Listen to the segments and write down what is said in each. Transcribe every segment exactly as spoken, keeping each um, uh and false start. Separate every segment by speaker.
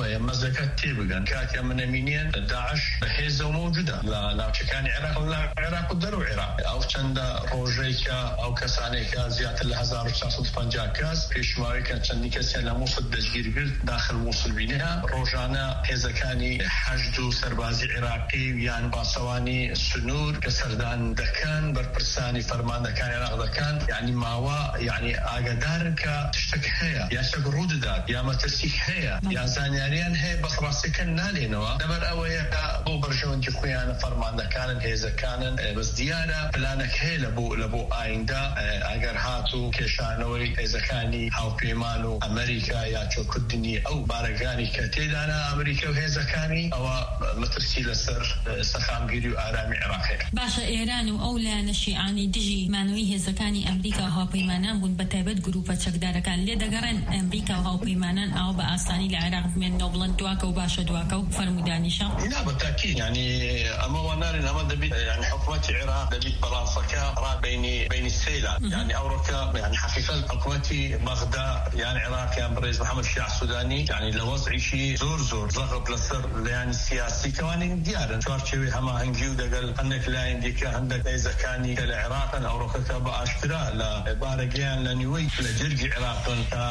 Speaker 1: أوي مزكت تيبغان كاتيا من أمينيا داعش هيزة موجودة لا لا كان العراق ولا العراق ودرو العراق أو چند روجيكا أو كسانيكا زيادة الهزار وتسعمية وخمسين كاس في شمالي كان چندي كسي لموصل دجير داخل موصل بينها روجانا هيزة كاني حشد سربازي عراقي يعني باسواني سنور كسردان دكان بربرساني فرمان دكان العراق دكان يعني ماوا يعني أقدارك تشتك هيا يا شقرود داد يا متسيك هيا يا زانياريان هي بس راسك نالينوا دبر أويا بو برجون جخويانا فرمان دكان هيزة كان بس ديانا بلانك هي لبو لبو آيندا أجر هاتو كشانوي هيزة كاني هاو بيمانو أمريكا يا شو كدني أو بارجاني كتيدانا أمريكا وهيزة كاني أو مترسيل سر سخام جيريو آرامي عراقي
Speaker 2: باشا إيران وأولى نشيعاني دجي مانوي هيزة كاني أمريكا وهاو بيمانان بون بتابت جروبا تشكدار كان لدقرن أمريكا وهاو بيمانان أو بأستاني العراق من نوبلن دواكو باشا دواكو فرمودانيشا
Speaker 1: لا بالتأكيد يعني أما ونارن أما دبي يعني حكومة العراق دبي بلانسكا را بين بين السيلة يعني أوروكا يعني حقيقة حكومة بغداد يعني عراق يعني برئيس محمد الشيع السوداني يعني لوضع شيء زور زور ضغط لسر يعني السياسي كمان ديارن شوارشوي هما هنجيو دقل أنك لا عندك عندك إذا كان العراق أوروكا كبأشتراء لا بارجيان لنيوي لجرج عراق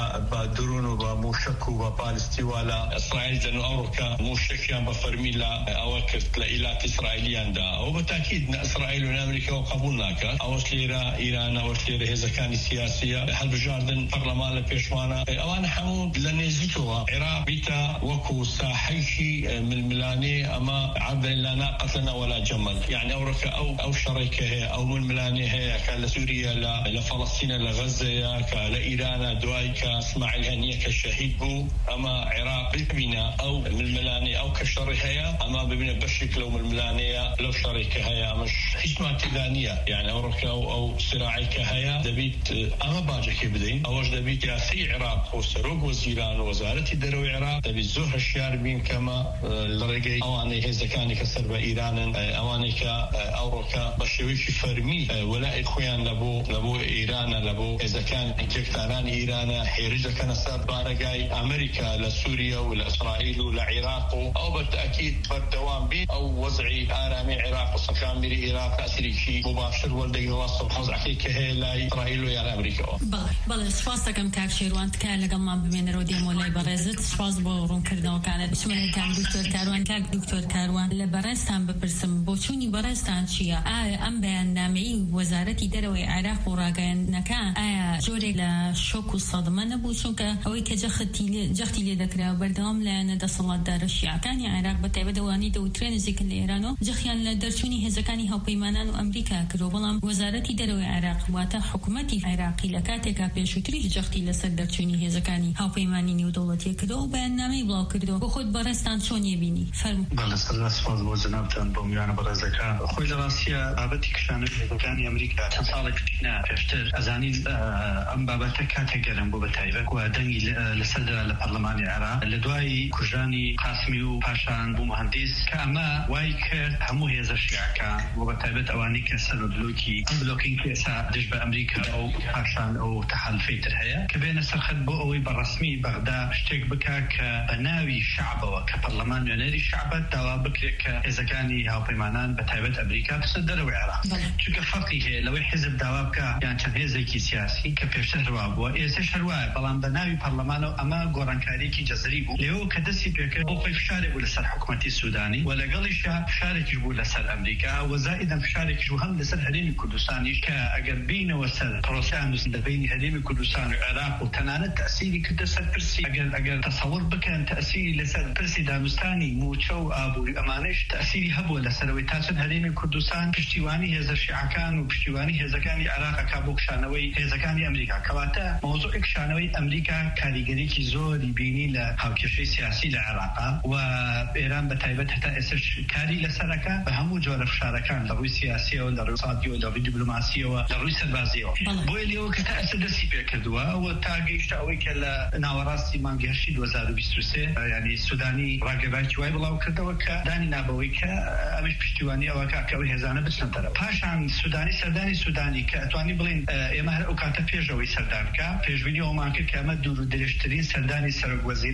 Speaker 1: كبدرون وبموشك وبالستي ولا إسرائيل جنو أوروكا موشكيان بفرميلا أوكرت لإلات إسرائيليان دا وبالتأكيد إسرائيل وأمريكا وقبولناك أوش ليرا إيران أوش ليرا إذا كان سياسية حلب جاردن برلمان لبيشوانا أوان حمود لنزيتوا عراق بيتا وكو ساحيشي من الملاني أما عبد لا ناقة لنا ولا جمل يعني أوروكا أو أو شركة هي أو من الملاني هي كالسوريا لفلسطين لغزة كالإيران دواي كاسماعيل هنية كشهيد بو أما عراق بينا أو من الملاني أو كشركة هي أما ببنا بشك لو من الملانية لو شركة هي مش حسمة تدانية يعني أوروكا أو, أو صراعي كهيا دبيت أما باجك بدين أوش دبيت ياسي عراق وسروق وزيران ووزارة الدروي عراق دبيت زوح الشاربين كما الرقي أواني هزا كاني كسر بإيران أواني كأوروكا بشويش فرمي ولا إخوان لبو لبو إيران لبو إذا كان جكتاران إيران حيرجة كان سر بارقاي أمريكا لسوريا ولإسرائيل ولعراق أو بالتأكيد بالدوام بي أو وضعي آرامي عراق وسكامري عراق أسري شيء مباشر والدقي واصل حوزع حكي هي لا إسرائيل ويا أمريكا.
Speaker 2: بله بله سفاستكم كاكشير وانت كان لقمة بمن رودي مولاي برزت سفاس بورون كردنا وكانت اسمه كان دكتور كاروان كاك دكتور كاروان لبرستان بپرسم بوچونی برستان چیه آیا ام بیاننامه‌ای وزارت دروی عراق و راگان نکان آیا جوری لشوک و صدمه نبود چون که اوی که جختی جختی لذکر بردام لان دستلات دار الشیعة کانی عراق بتابع دوانی دوترین ذکر ایرانو جخیان لدرچونی هزکانی ها پیمانان و امریکا کروبلام وزارت دروی عراق و تا حکومتی عراقی لکاته که پیشوتری جختی لسر درچونی هزکانی ها پیمانی نیو دولتی کرد بیاننامه‌ای بلاو کرد و خود برستان چونی بینی فرم.
Speaker 3: بله سپاس با جنابتان با میان برزکان خوی لراسیا بابتی کشانه هزکانی امریکا چند سال کشینا پیشتر ازانی ام بابت کاته گرم بو بتایبه و دنگی لسر لپارلمان عراق لدوای کجانی قاسمی و پاشان بو مهندس که اما وای کرد همو هزا شیعکان و بتایبت اوانی که سر بلوکی بلوکین که اسا دش به امریکا او پاشان او تحالفی ترهیا که بین سرخد بو اوی برسمی بغداد اشتک بکا که بناوی شعب و که پارلمان یونری شعب دوا بکری که هزکانی ها پیمانان بتایبت امریکا بسدر و عراق چون که فرقی لو حزب دوا بکا یعنی چند هزکی سیاسی که پیشتر رواب و ایسش رواب بلان بناوی پارلمان اما گورانکاری کی جزری بو لیو کدسی پیکر او فشار بو لسر حکومتی سودانی ولا قالش فشارك بو لسر امریکا و زائدا فشارك جو هم لسر هریم کردستانی که اگر بین وسر پروسانوس بین هریم کردستان و عراق و تنانه تأثیری که سر پرسی اگر اگر تصور بکن تأثیری لسر پرسی دانستانی موچو ابو امانش تأثیری هبو لسر و تاسن هریم کردستان پشتیوانی هزار شیعکان و پشتیوانی هزکانی عراق کابوک شانوی هزکانی امریکا کواتا موضوع شانوی امریکا کاریگری کی زوری بینی ل هاوکشی سیاسی لعراق و ایران بتایبت حتی اسش کاری لسرکا به همو جور فشارکان لروی سیاسی و لروی اقتصادی و لروی دیپلماسی و لروی سربازی بویلیو که تأثیر دستی پیکردوا و تاگیشت اوی که ناوراستی مانگهشی دو هزار و بیست و سه یعنی سودانی راگبایکی وای بلاو کردوا که دانی نابوی که امیش پشتیوانی او که اوی هزانه بسن طرف پاشان سودانی سردانی سودانی که اتوانی بلین اما هر اوکاتا پیشوی سردان که پیشوینی اومان که که اما دور درشترین سردانی سرگ وزیرانی عراق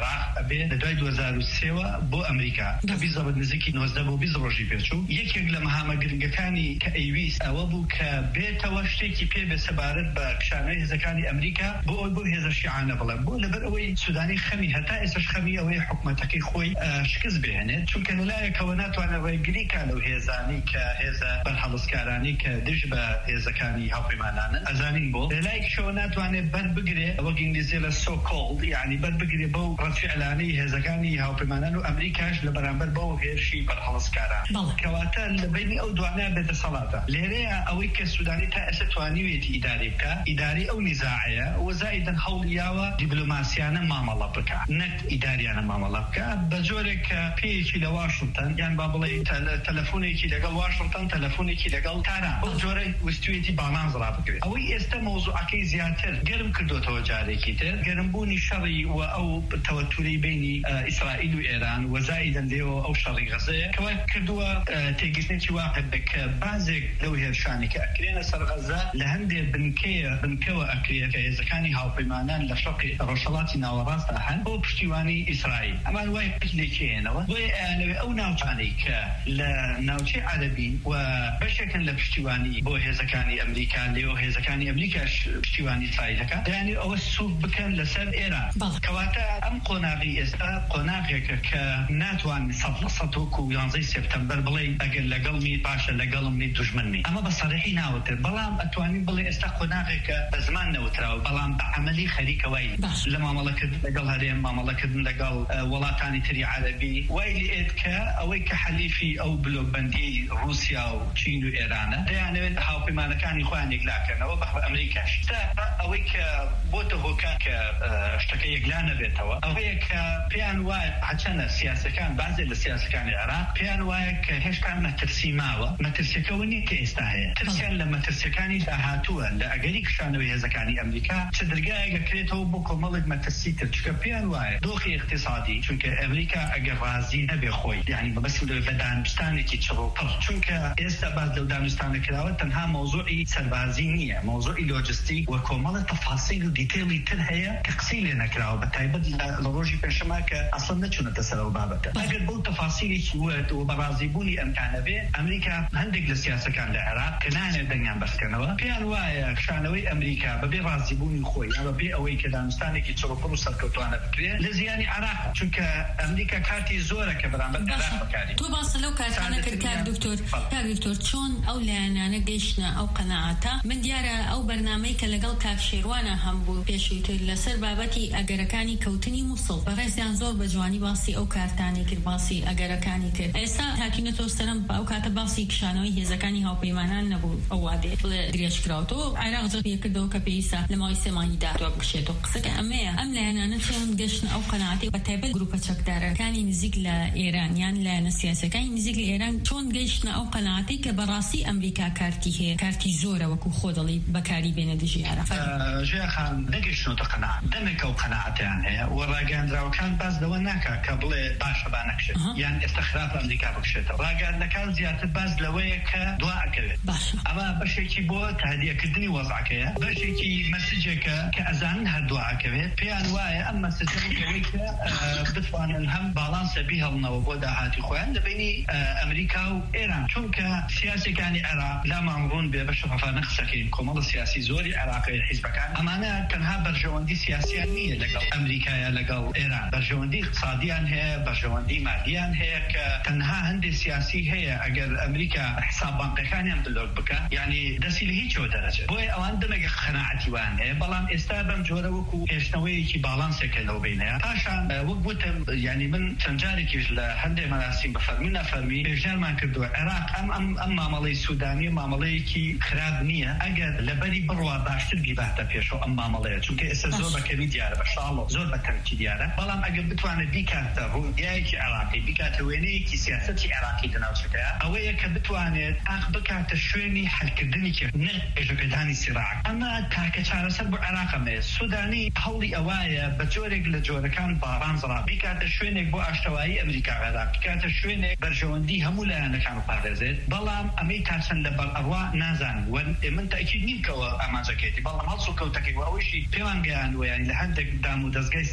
Speaker 3: عراق به دوای دو هزار و سه بۆ ئەمریکا کە بیست نزیکی نۆزدە بۆ بیست ڕۆژی پێچوو یەکێک لە مەهامە گرنگەکانی کە ئەیویست ئەوە بوو کە بێتەوە شتێکی پێ بێ سەبارەت بە کشانەی هێزەکانی ئەمریکا بۆ ئەوی بۆ هێزە شیعانە بڵێن بۆ لەبەر ئەوەی سودانی خەمی هەتا ئێستاش خەمی ئەوەی حکوومەتەکەی خۆی شکست بهێنێت چونکە لەلایەکەوە ناتوانێت ڕێگری کا لەو هێزانی کە هێزە بەرهەڵسکارانی کە دژ بە هێزەکانی هاوپەیمانانن ئەزانین بۆ لەلایەکشەوە ناتوانێت بەربگرێ ئەوە ئینگلیزی لە سو کۆڵد یعنی بەربگرێ بەو ڕەفعلانەی هێزەکانی هاوپەیمانان و ئەمریکاش لە بەرامبەر بەو هێرشی بەرهەڵسکاران کەواتە لە بینی ئەو دوانە بێتە سەڵاتە لێرەیە ئەوەی کە سودانی تا ئێستا توانیوێتی ئیداری بکە ئیداری ئەو نیزاعەیە وەزایدەن هەوڵیاوە دیبلۆماسیانە مامەڵە بکە نەک ئیداریانە مامەڵە بکە بە جۆرێک کە پێیەکی لە واشنگتن یان با بڵێ تەلەفۆنێکی لەگەڵ واشنگتن تەلەفۆنێکی لەگەڵ تاران بەو جۆرەی وستوێتی باڵانس ڕا بکرێت ئەوەی ئێستا مۆزوعەکەی زیاتر گەرم کردوتەوە جارێکی تر گەرمبوونی شەڕی و ئەو تەوەتوری بینی ئیسرائیل و ئێران وەزایدەن لێەوە ئەو شەڕی غەزەیە کەوا کردووە تێگەشتێکی واقع بکە بازێک لەو هێرشانی کە ئەکرێنە سەر غەزە لە هەندێک بنکەیە بنکەوە ئەکرێت کە هێزەکانی هاوپەیمانان لە شەڕی ڕۆژهەڵاتی ناوەڕاستدا هەن بۆ پشتیوانی ئیسرائیل ئەمان وای پشتێکێنەوە بۆیە ئەیانەوێ ئەو ناوچانەی کە لە ناوچەی عەرەبی و بەشێکن لە پشتیوانی بۆ هێزەکانی ئەمریکا لێەوە هێزەکانی ئەمریکاش پشتیوانی ئیسرائیلەکە دەیانێ ئەوە سووک بکەن لەسەر ئێران کەواتە ئەم قۆناغی ئێستا قۆناغێکە کە ناتوانین سەد لە سەد وەکو یانزەی سێپتەمبەر بڵێ ئەگەر لەگەڵمی باشە لەگەڵمنی دوژمنی ئەمە بە سەرەحی ناوتر بەڵام ئەتوانین بڵێ ئێستا قۆناغێکە بە زمان نەوتراوە بەڵام بە عەمەلی خەریکەوەی لە مامەڵەکردن لەگەڵ هەرێم مامەڵەکردن لەگەڵ وڵاتانی تری عەرەبی وای لێت کە ئەوەی کە حەلیفی ئەو بلۆکبەندی رووسیا و چین و ئێرانە دەیانەوێت هاوپەیمانەکانی خۆیان یەکلاکردنەوە بە ئەمریکاش ئەوەی کە بۆتە هۆکا کە شتەکە یەکلا نەبێتەوە ئەوەیە کە پێیان وایە هەچەنە سیاسەکان بازێ لە سیاسەکانی عێراق پێیان وایە کە هێشتا مەترسی ماوە مەترسیەکەوە نیە کە ئێستا هەیە ترسیان لە مەترسیەکانی داهاتووە لە ئەگەری کشانەوەی هێزەکانی ئەمریکا چ دەرگایەکە کرێتەوە بۆ کۆمەڵێک مەترسی تر چکە پێیان وایە دۆخی اقتصادی چونکە ئەمریکا ئەگەر ڕازی نەبێ خۆی یعنی بەبەست بە دانوستانێکی چڕۆپڕ چونکە ئێستا باز لەو دانوستانە کراوە تەنها مۆزوعی سەربازی نییە مۆزوعی لۆجستیک و کۆمەڵە تەفاسیل و دیتێلی تر هەیە کە قسەی لێ نەکراوە بە تایبەت لە ڕۆژی پێشەما کە ئەسڵ نەچوونەتە سەر ئەو بابەتە ئەگەر بەو تەفاسیلێکی وەرد و بەڕازیبوونی ئەمکانە بێ ئەمریکا هەندێک لە سیاسەکان لە عێراق کە نانێت دەنگیان بەسکەنەوە پێیان وایە کشانەوەی ئەمریکا بەبێ ڕازیبوونی خۆی یا بەبێ ئەوەی کە دانوستانێکی چڕۆپڕ و سەرکەوتوانە بکرێت لە زیانی عێراق چونکە ئەمریکا کاتی زۆرە کە بەرامبەر عێراق بەکاری
Speaker 2: تۆ باس لەو کارتانە کرد کار دکتۆر کار دکتۆر چۆن ئەو لایەنانە گەیشتنە ئەو قەنەعاتە من دیارە ئەو بەرنامەی کە لەگەڵ کاک شێروانە هەمبوو پێشووتر لەسەر بابەتی ئەگەرەکانی کەوتنی مووسڵ بەڕێزیان زۆر بە جوانی باسی ئەو کارتانی کرد باسی ئەگەرەکانی کرد ئێستا تاکینەتەوە سەرم ئەو کاتە باسی کشانەوەی هێزەکانی هاوپەیمانان نەبوو ئەو وادێ درێژ کراوەوە عێراق زۆر پێکردەوە کە پێویستە لە ماوەی سێمانی داهاتوە بکشێتەوە قسەکە ئەمەیە ئەم لایەنانە چۆن گەشتن ئەو قەنەعاتی بە تایبەت گروپە چەکدارەکانی نزیک لە ئێران یان لایەنە سیاسەکانی نزیک لە ئێران چۆن گەیشتنە ئەو قەنەعاتی کە بەڕاستی ئەمریکا کارتی هەیە کارتی زۆرە وەکو خۆ دەڵی بەکاری بێنە دژی عێراق
Speaker 3: ژیا خان نەگەیشتنەوە قەنەعات دەمێک ئەو قەنەعاتیان هەیە و ڕاگەاندراوەکان باس لەوە ناکا کە بڵێ باشە با نەکشێت یان ئێستا خراپ ئەمریکا بکشێتەوە ڕاگەاندەکان زیاتر باس لەوەیە کە دوا ئەکەوێت ئەمە بەشێکی بۆ تهدیەکردنی وەزعەکەیە بەشێکی مەسیجێکە کە ئەزانن هەردوو ئەکەوێت پێیان وایە ئەم مەسیجەوەی کە بتوانن هەم باڵانسە بیهەڵنەوە بۆ داهاتی خۆیان لە بینی ئەمریکا و ئێران چونکە سیاسەکانی عێراق لامانڕوون بێ بە شەفافانە قسەکەین کۆمەڵە سیاسی زۆری عێراقی حیزبەکان ئەمانە تەنها بەرژەوەندی سیاسیان نییە لەگەڵ ئەمریکایە لەگەڵ ئێران بەرژەوەندی اقتصادیان هەیە بەرژەوەندی مادیان هەیە کە تەنها هەندێک سیاسی هەیە ئەگەر ئەمریکا حساب بانقیەکانیان بلۆک بکە یعنی دەستی لە هیچەوە دەرەچێت بۆیە ئەوان دەمێگە قەنەعەتی وان هەیە بەڵام ئێستا بەم جۆرە وەکو هێشتنەوەیەکی باڵانسێکە لەو بینەیە پاشان وەک گوتم یعنی من چەند جارێکیش لە هەندێک مەراسیم بەفەرمی نەفەرمی پێشنیارمان کردووە عێراق ئەم ئەم ئەم مامەڵەی سوودانی مامەڵەیەکی خراپ نییە ئەگەر لەبەری بڕوا باشتر بیباتە پێشەوە ئەم مامەڵەیە چونکە ئێستا زۆر بەکەمی دیارە بە شاڵۆ زۆر بەتەنکی دیارە بەڵام ئەگەر بتوانێت بیکاتە ڕوودیایەکی عێراقی بیکاتە وێنەیەکی سیاسەتی عێراقی لەناوچەکەیە ئەوەیە کە بتوانێت ئاخ بکاتە شوێنی حەلکردنی کرد نە پێشەکەدانی سیراک ئەمە تاکە چارەسەر بۆ عێراقەمەیە سوودانی هەوڵی ئەوایە بە جۆرێک لە جۆرەکان باڕانزڕا بیکاتە شوێنێک بۆ ئاشتەوایی ئەمریکا عێراق بیکاتە شوێنێک بەرژەوەندی هەموو لایەنەکان پارێزێت بەڵام ئەمەی تاچەند لە بەرئەڕوا نازان من تاکید نیمکەوە ئاماژەکەیتی بەڵام هەڵسو کەوتەکەی ئەوەشی پێوان گەیاندوە یانی لە هەندێک دام و دەستگای استراتیجی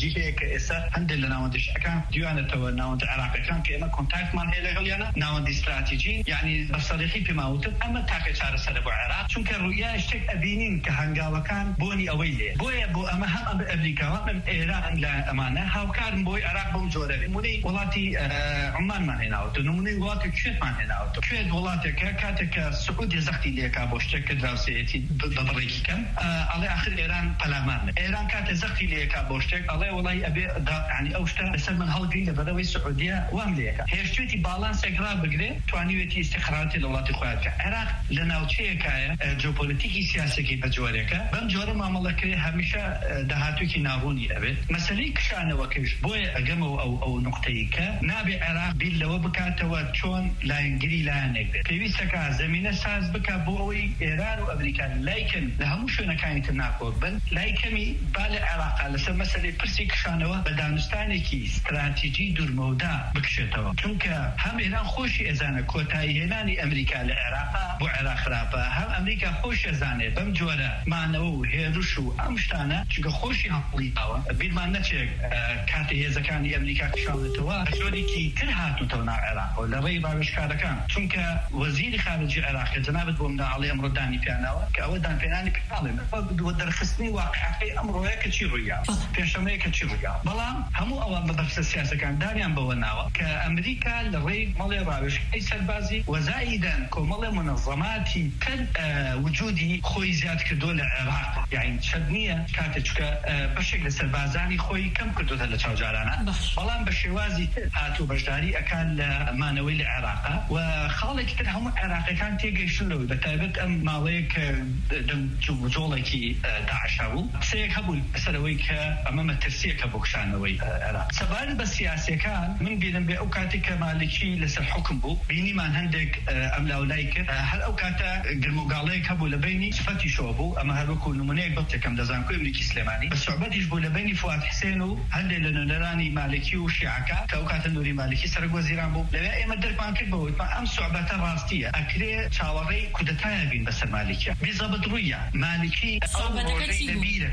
Speaker 3: استراتيجي هيك إسا عند لنا وندش كان ديانة تو ناوند العراق كان كأنه كونتاكت مان هلا غلينا ناوند استراتيجي يعني بصريحي بما وتد أما تاكل شهر سنة العراق شو كان رؤيا اشتك أبينين كهنجا وكان بوني أويلي بويا بو أما هم أمريكا من إيران لا أمانة هاو كان بوي عراق بمجورة مني ولاتي عمان ما هنا أوتو نمني ولاتي كشيت ما هنا أوتو كشيت ولاتي كاتك السعودية زختي ليك أبوشتك دراسيتي ضريكي كم على آخر إيران قلامان إيران كانت زختي ليك أبوشتك على والله أبي يعني أوشتا بس من هالقي لبدوي السعودية وامليكا هيشتويتي بالانس إقرار بقدر توانيوتي استخراجات الولايات المتحدة العراق لنا وشيكا جيوبوليتيكي سياسي كي بجوريكا بمجور ما ملكي هميشه دهاتو كي ناروني أبد مسألة كشان وكش بوي أجمع أو أو نقطيكا نابي العراق بيل وبكاته وشون لا ينجري لا نقدر في سكا زمينة ساز بكا بوي إيران وأمريكا لكن لهم شو نكاين تناقض بل لكن بالعراق لسه مسألة برسي كشانوا بدانستاني كي استراتيجي دور مودا بكشتوا چونك هم إيران خوشي إزانة كوتاي هناني أمريكا لعراق بو عراق رابا هم أمريكا خوش إزانة بمجورة معنو هيروشو أمشتانا چونك خوشي هم قليطاوا بيد ما نتشك كاتي هزكاني أمريكا كشانتوا شوري كي ترهاتو تونا عراق ولري باوش كاركان چونك وزير خارجي عراق جنابت بومنا علي أمر داني بياناوا كأودان بياناني بيانالي ودرخصني واقعي أمره هيك تشي ريا بيشمه هيك تشي ريا بلان همو أول مدرسة السياسة كان دانيان بوناوا كأمريكا لري مالي باوش أي سربازي وزائدا كمالي منظماتي كل آه وجودي خوي زياد كدولة عراق يعني شدنية كانت آه بشكل سربازاني خوي كم كدو هلا تشاجارانا بلان بشوازي هاتو بجداري أكان مانوي لعراقا وخالك تنهم عراقي كان تيجي شلو بتابت أم ماليك دم جولكي داعشاو سيك هبول سرويك أمام الترسيك هبوكشانوي عراق سبال بالسياسة كان من بينهم بأوقاتك مالكي لسه الحكم بو بيني ما عندك أملا ولايك هل أوقاتا قرموقاليك هبو لبيني صفتي شوبو أما هلوكو نمونيك بطيكم دزانكو إمريكي سليماني بس عباديش بو لبيني فؤاد حسينو هندي لنراني مالكي وشيعكا كأوقاتا نوري مالكي سرق وزيران بو لبا إما درك ما كتبو ما أم صعبتا راستية أكري شاوري كودتايا بين بس المالكية بيزابط رويا مالكي
Speaker 2: صعبتك تشيو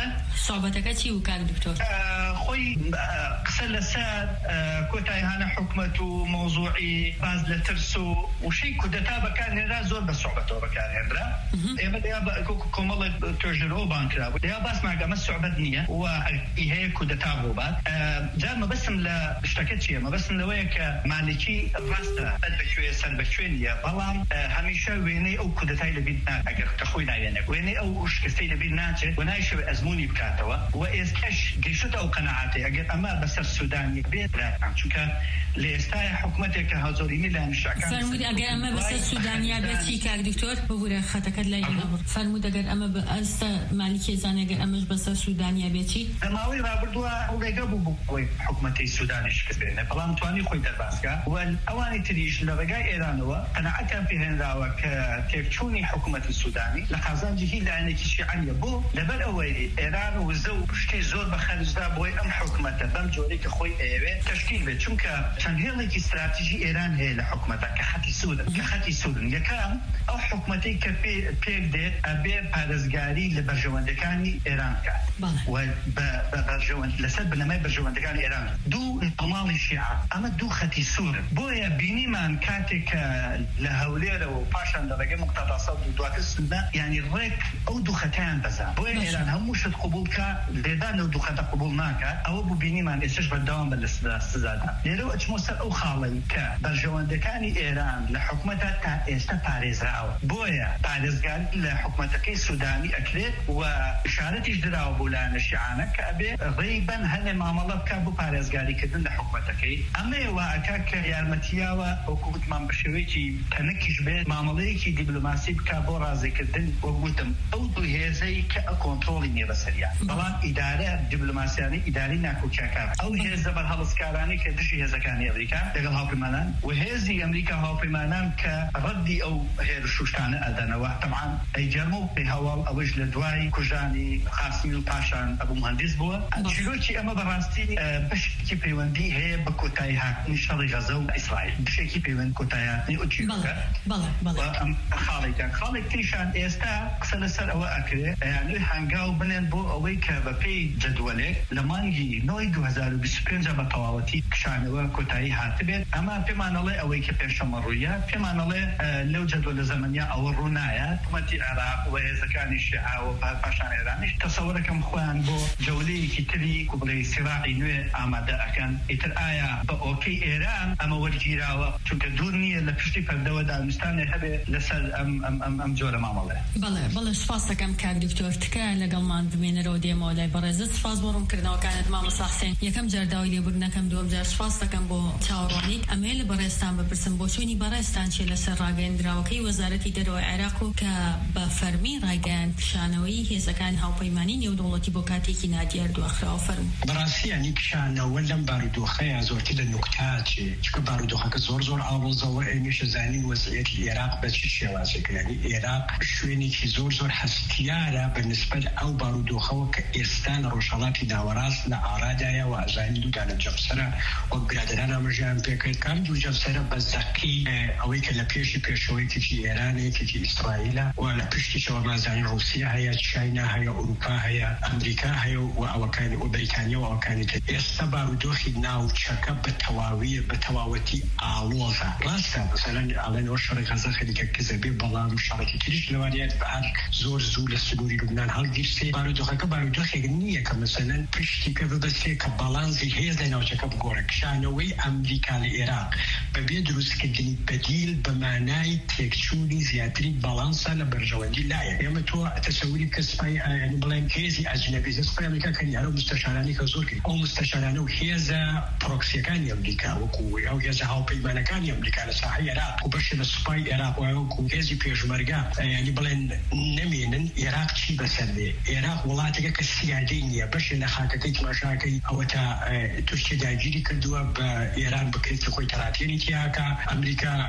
Speaker 2: صعبتك تشيو كان دكتور
Speaker 3: خوي قسل لساد كوتاي هانا حكمته موضوعي باز لترسو وشي كودتا بكان هنا زور بصعبته بكان هنا إما ديابا كومالة ترجرو بانكرا ديابا اسمع قام الصعبة دنيا وإيه كودتا بوبات جاء ما بس لا اشتكت شيء ما بس لويك مالكي راستا بشوية سن بشوية بلام هميشه ويني أو كودتاي لبيدنا أجر تخوي نعينك ويني أو وش كستي لبيدنا ونايش أزموني بكاتوا وإزكش جيشت أو قناعاتي أجر أما بس السوداني بيت لا شو كان لإستاي حكومتك هزوريني لأن الشعكان
Speaker 2: فرمود أجر أما بس السودانية بيتي كار دكتور بقول خاتك لا ينور فرمود أجر أما بس مالكي زان أجر أما بس السودانية بيتي
Speaker 3: ما هو رابردوا ورجعوا بقوي حكومتي السوداني شكسبنا بلام تواني خوي درباسكا والأواني تريش لرجع إيرانوا أنا أكمل في هنا وكتفشوني حكومة السوداني لخزان جهيل لأنك شيء عني بو لبل أولي إيران وزو بشتي زور بخارج دا بوي أم حكومة بم جوريك خوي إيوه تشكيل بتشونك كان هيلك استراتيجي إيران هي لحكومتك كحتي سودان كحتي سودان يكام أو حكومتي كبي بيبدأ أبي بارزجاري لبرجواندكاني إيران كان وبرجوان لسبب لما برجواندكاني إيران دو طمال الشيعة أما دو ختي سودان بويا بيني من كاتك لهوليرة وباشان لرجع مقتضى صوت دوات السودان يعني ريك أو دو ختان بزا بويا إيران هم مش قبول كا لدان دو خت قبولناك أو ببيني من استشفى الدوام بالاستزادة ليرو أجموسر أو خالي كا برجواندكاني إيران لحكومتها تا است باريز راو بويا باريز قال لحكومتك السوداني أكلت وإشارتش دراو بولان الشعانك أبي غيبا هن معاملات كابو باريز قالي كدن لحكومتك أما وأكاك يارمتيا وحكومة من بشويكي تنكش بيت معامليكي دبلوماسي بكابو رازي كدن وقلتم أو دو هزي كأكونترولي نيرسريا طبعا إدارة دبلوماسياني إداري ناكو كاكا أو هزا بالهالسكاراني كدشي هزا كاني أمريكا لقل هاو بمانان وهزي أمريكا هاو بمانان كردي أو هير شوشتانة أدانا طبعا أي جرمو بهوال أوج لدواي كجاني قاسمي الباشان أبو مهندس بوا شلوكي أما براستي بشكي بيواندي هي بكوتايها نشاري غزو إسرائيل بشكي بيوان كوتايها نيوتشيوكا
Speaker 2: بلا بلا
Speaker 3: خالي خالي تيشان إستا سلسل أو أكري يعني هنجاو بنين بو أويك ببي جدولك لما مانگی نوی دو هزار و بیست و پنج با تواتی کشانوا کتایی هاتبه اما پیمانله اوی که پیشمرویات پیمانله لو جدول زمانیا او رونایات حکومت عراق و ازکان الشیعة و پاشان ایرانیش تصور کم خوان بو جولی کی تری قبل صراعی نو آماده اکن اتر آیا با اوکی ایران اما ورجیرا و چون که دور نیه لپشتی پردو دانستان هبه لسر ام ام ام ام جور معامله.
Speaker 2: بله بله سپاس دکم که دکتر تکه لگل من بین رودی مولای برزت سپاس برم کردن و کانت ما مصاحسین یکم جرداوی بر نکم دوم جر سپاس دکم با چهارانی امیل برستان بپرسم بچونی برستان چه لسر راگن دراوکی وزارتی درو عراقو که با فرمی راگن شانوی هزکان هاوپیمانی نیو دولتی بکاتی کی نادیر دو آخر فرم.
Speaker 4: براستی یعنی کشان ولم بارودوخه از وقتی نکته چی که بارودوخه که زور زور آواز و ایمیش زنی وضعیت العراق به چی شوازه که یعنی عراق شوینی که زور زور هستیاره بالنسبه او بارودوخه و که استان روشلاتی داوراس لعراده و ازانی دو دانه جبسره و برادران امریکان پیکر کم دو جبسره بزکی اوی که لپیشی پیشوی که چی ایرانی که چی اسرائیل و لپیشی شو مازن روسیه هیا چاینا هیا اروپا هیا امریکا هیا و اوکانی و بریتانیا و اوکانی که است بارودوخی ناو چکه بتواوی بتواوتی آلوزه راسته مثلا الان شرق غزه خیلی که کذبی بالام شرقی کلیش لواریات بر زور زول سنوری لبنان حال گیرسی بارودوخه که بارودوخی نیه که مثلا پشتی که بسته که بالانزی هیز ناو چکه بگوره کشانوی امریکا لعراق ببید دروست کردنی بدیل به معنای تکچونی زیادری بالانسا لبرجواندی لایه اما تو تصوری کسبای یعنی بلان کیزی اجنبی زسپای امریکا کنی هرو مستشارانی که زور کنی او مستشارانی و هیز پروکسیکانی امریکا و کوی او هیز هاوپیمانکانی امریکا لساحی عراق و بشه لسپای عراق و او کو هیزی پیشمرگا یعنی بلان نمینن عراق چی بسرده عراق ولاتی که سیادی نیه بشه لخاکتی تماشاکی او تا توشتی داگیری کردوه با ایران بکریت خوی تراتینی تیاکا امریکا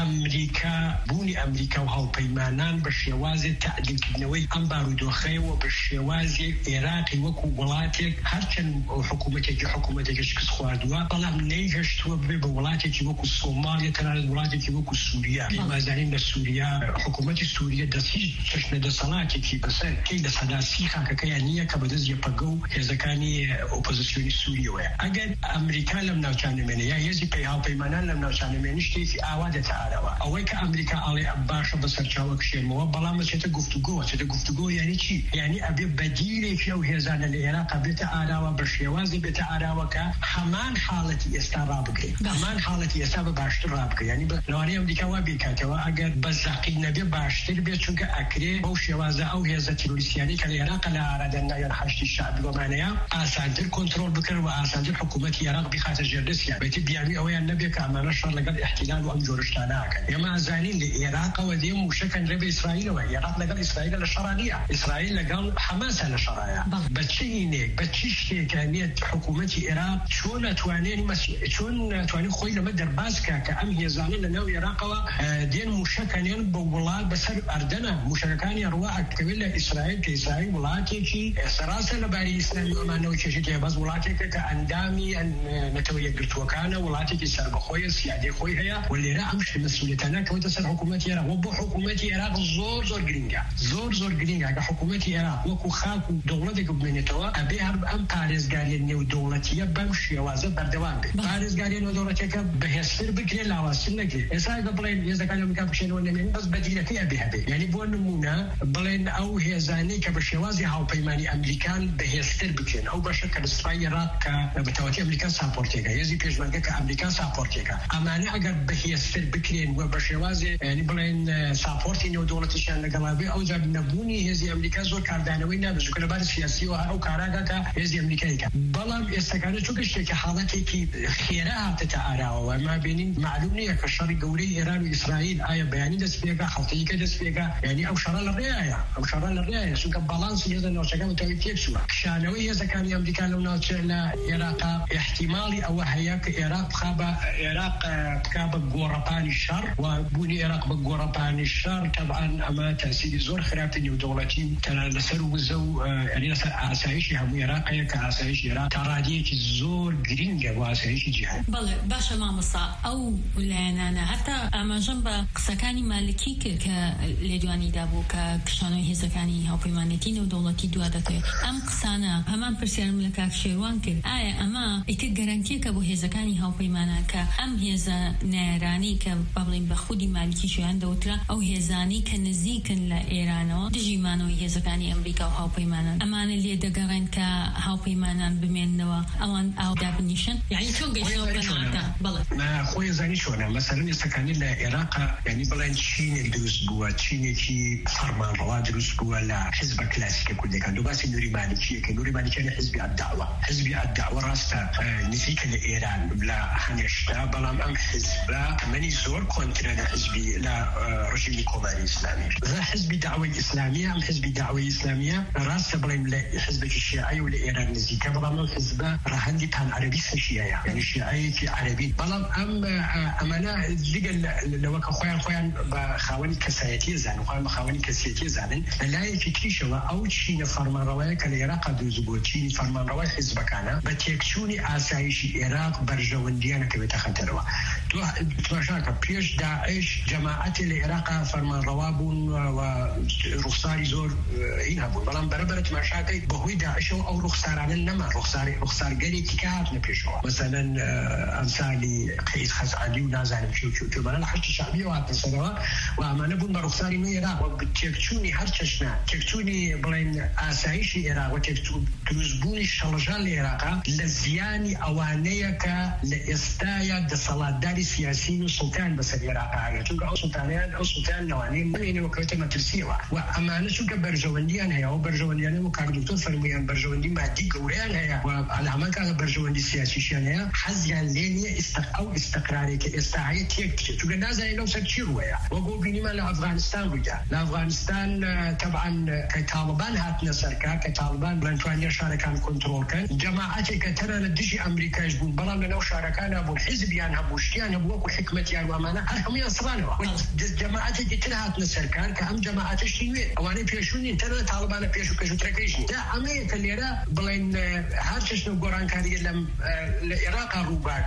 Speaker 4: امریکا بونی امریکا و هاوپیمانان بشیوازی تعدیل کردنوی ام بارودوخه و بشیوازی عراقی وکو ولاتی هرچن حکومتی که حکومتی که شکست خواردوه بلام نیگشتوه ببه به ولاتی که وکو سومالیا تنالد ولاتی که وکو سوریا مازنین لسوریا حکومتی سوریا دستی چشم دسالاتی که بسر که لسداسی خاکه که یعنیه که بدز یپگو هزکانی اپوزیسیونی سوریه وی اگر امریکا لم ناوچانه منه یا هزی پی هاوپیمانان لم ناوچانه منه شتیسی آواده تعالوا اوی که امریکا علی باشا بسر چاوک شیمو بلام چته گفتگو چته گفتگو یعنی چی یعنی ابي بدیلی که او هزان العراق به تعالوا بشیوازی به تعالوا که همان حالتی استراب کی همان حالتی استراب باشتر راب کی یعنی لوانی امریکا و بیکاته و اگر بزاقی نبی باشتر بیت چون که اکری او شیوازه او هزا تروریسیانی که العراق لا اردنا يرحشت الشعب ومانيا اسانتر کنترل بکر و اسانتر حکومت عراق بخاطر جردسیا بیت بیامی او النبي كمان شر لقد احتلال وام جورشتانا يا ما زانين العراق ودي مشكل رب اسرائيل والعراق لقد اسرائيل الشرانيه اسرائيل لقال حماس الشرايا بتشيني بتشيشتي كانت حكومه العراق شلون توانين شلون تواني خوي لما درباسكا كام هي زانين لنا العراق دين مشكلين بولاد بسر اردنا مشكلان يروع كبيل اسرائيل كاسرائيل ولاتي كي سراسل باري اسلامي ما نو تشيتي بس ولاتي كاندامي ان نتوي قرتوكانا ولاتي كي سرب خويا سيادي خويا هي واللي راه مش مسؤوليتنا كنت سر حكومه العراق وبو حكومه العراق زور زور جرينجا زور زور جرينجا حكومه العراق وكو خاكو دولته قبمنتوا ابي هرب ام باريزغاري نيو دولتيه بمشي وازه بردوان باريزغاري نيو دولتيه بهسر بكري لاواسنك اسا قبلين اذا كانوا مكابشين ولا من بس بديله كي ابي هبي يعني بو نمونه بلين او هزاني كبشوازي هاو بيماني امريكان بهسر بكين او بشكل اسرائيل راك بتواتي امريكان سابورتيكا يزي بيش منك امريكان سابورتيكا امانه اگر بهسر بكين وبشوازي يعني بلين سابورتي نيو دولتيشان لقلابي او جاب نبوني هزي امريكا زور كاردانوي نابزو كل بار سياسي او كاراكا هزي امريكا بلام استكانه چوكشتي که حالتي كي خيرها تتعارى وما بين معلومني كشر قولي ايران واسرائيل اي بياني دسبيغا حالتي كدسبيغا يعني او شرال الريايه او شرال الريايه سو بالانس يزن نو شكا تويتيكسو شانوي اذا كان امريكا لو نوتشنا العراق احتمالي او هياك العراق خابا العراق كاب غوربان الشر وبني العراق بغوربان الشر طبعا اما تاثير زور خرابت نيو دولتي ترى لسر وزو يعني لسر اسايش هم العراق هي كاسايش العراق تراديك زور جرينجا واسايش جهه
Speaker 2: بله باشا مامصا او لنا انا حتى اما جنب قسكاني مالكي ك لدواني دابو ك كشانو هزكاني هاوبيمانيتين ودولتي دوادته ام قسانا همان برسير سوالم لە کاک شێروان کرد ئایا ئەمە ئیتر گەرانتیەکە بۆ هێزەکانی هاوپەیمانان کە ئەم هێزە نێرانی کە بەڵێن بە خودی مالکی شویان دەوترا ئەو هێزانی کە نزیکن لە ئێرانەوە دژیمانەوەی هێزەکانی ئەمریکا و هاوپەیمانان ئەمانە لێ دەگەڕێن کە هاوپەیمانان بمێننەوە ئەوان ئاودا بنیشن یعنی چۆن گەیشتەوە بەناکە بەڵێ
Speaker 4: خۆی زانی چۆنە مەسەلەن ئێستاکانی لە عێراقا یعنی بڵێن چینێک دروست بووە چینێکی فەرمانڕەوا دروست بووە لە حزبە کلاسیکە کوردەکان دو باسی نوری مالکیەکە نوری مالکیە حزبی الدعوە حزبی الدعوە ڕاستە نزیکە لە ئێران لە هەنێشتا بەڵام ئەم حزبە تەمەنی زۆر کۆنترە لە حزبی لە ڕژیمی کۆماری ئیسلامی لە حزبی داوای ئیسلامیە ئەم حزبی داوای ئیسلامیە ڕاستە بڵێم لە حزبێکی شیعی و لە ئێران نزیکە بەڵام ئەم حزبە ڕەهەندی پان عەرەبیستە شیعەیە یعنی شیعەیەکی عەرەبی بەڵام ئەم ئەمانە دیگەن لەوە کە خۆیان خۆیان بە خاوەنی کەسایەتی زانن خۆیان بە خاوەنی کەسایەتی زانن لە لایەکی تریشەوە ئەو چینە فەرمانڕەوایە کە لە عێراقا دروست بووە چینی فەرمانڕەوای حزبەکانە بە تێکچوونی ئاسایشی عێراق بەرژەوەندیانەکە بێتە خەتەرەوە تواشاکە پێش داعش جەماعەتی لە عێراقا فەرمانڕەوا بوون و ڕوخساری زۆر این هەبوون بەڵام بەرەبەر تماشاکەی بەهۆی داعشەوە ئەو ڕوخسارانە نەما ڕوخساری ڕوخسارگەرێکی کە هاتنە پێشەوە مەسەلەن ئەمسالی قەیس خەزعەلی و نازانم چی و چی و چی بەڵام لە حەشتی شەعبیەوە هاتنە سەرەوە و ئەمانە بوون بە ڕوخساری نوێی عێراق و تێکچوونی هەر چەشنە تێکچوونی بڵێن ئاسایشی عێراق و دروستبوونی شەڵژان لە عێراقا لە زیانی ئەوانەیە کە لە ئێستایا دەسەڵاتداری سیاسی و سوڵتان بەسەر عێراقا هەیە چونکە ئەو سوڵتانیان ئەو سوڵتان لەوانەیە بمێنەوە کەوتە مەترسیەوە و ئەمانە چونکە بەرژەوەندیان هەیە و بەرژەوەندیانە و کاک دکتۆر فەرموویان بەرژەوەندی مادی گەورەیان هەیە و ئەلامەکە بەرژەوەندی سیاسیشیان هەیە حەزیان لێ نییە ئەو ئیستقرارێکە ئێستا هەیە تێک بچێت چونکە نازانین لەو سەر چی ڕوویە وەکو بینیمان لە ئەفغانستان ڕوویدا لە ئەفغانستان تەبعاً کە تاڵبان هاتنە سەرکار کە تاڵبان بڵێنتوانیە شارەکان کۆنتڕۆڵکەن جەماعەتێک کە تەنە لە دژی ئەمریکاش بوون بەڵام لەناو شارەکانە بوون حیزبیان هەبوو شتیان هەبوو وەکو حکمەتیان وامانە هەر هەمویان سڕانەوە جەماعەتێکی تر هاتنە سەرکار کە ئەم جەماعەتشتی نوێ ئەوانەی پێشوونین تەنە تاڵبانە پێش و پێشووترەکەیشنی دا ئەمەیە کە لێرە بڵێن هەر چەشنە گۆڕانکاریە لە عێراقا ڕووبا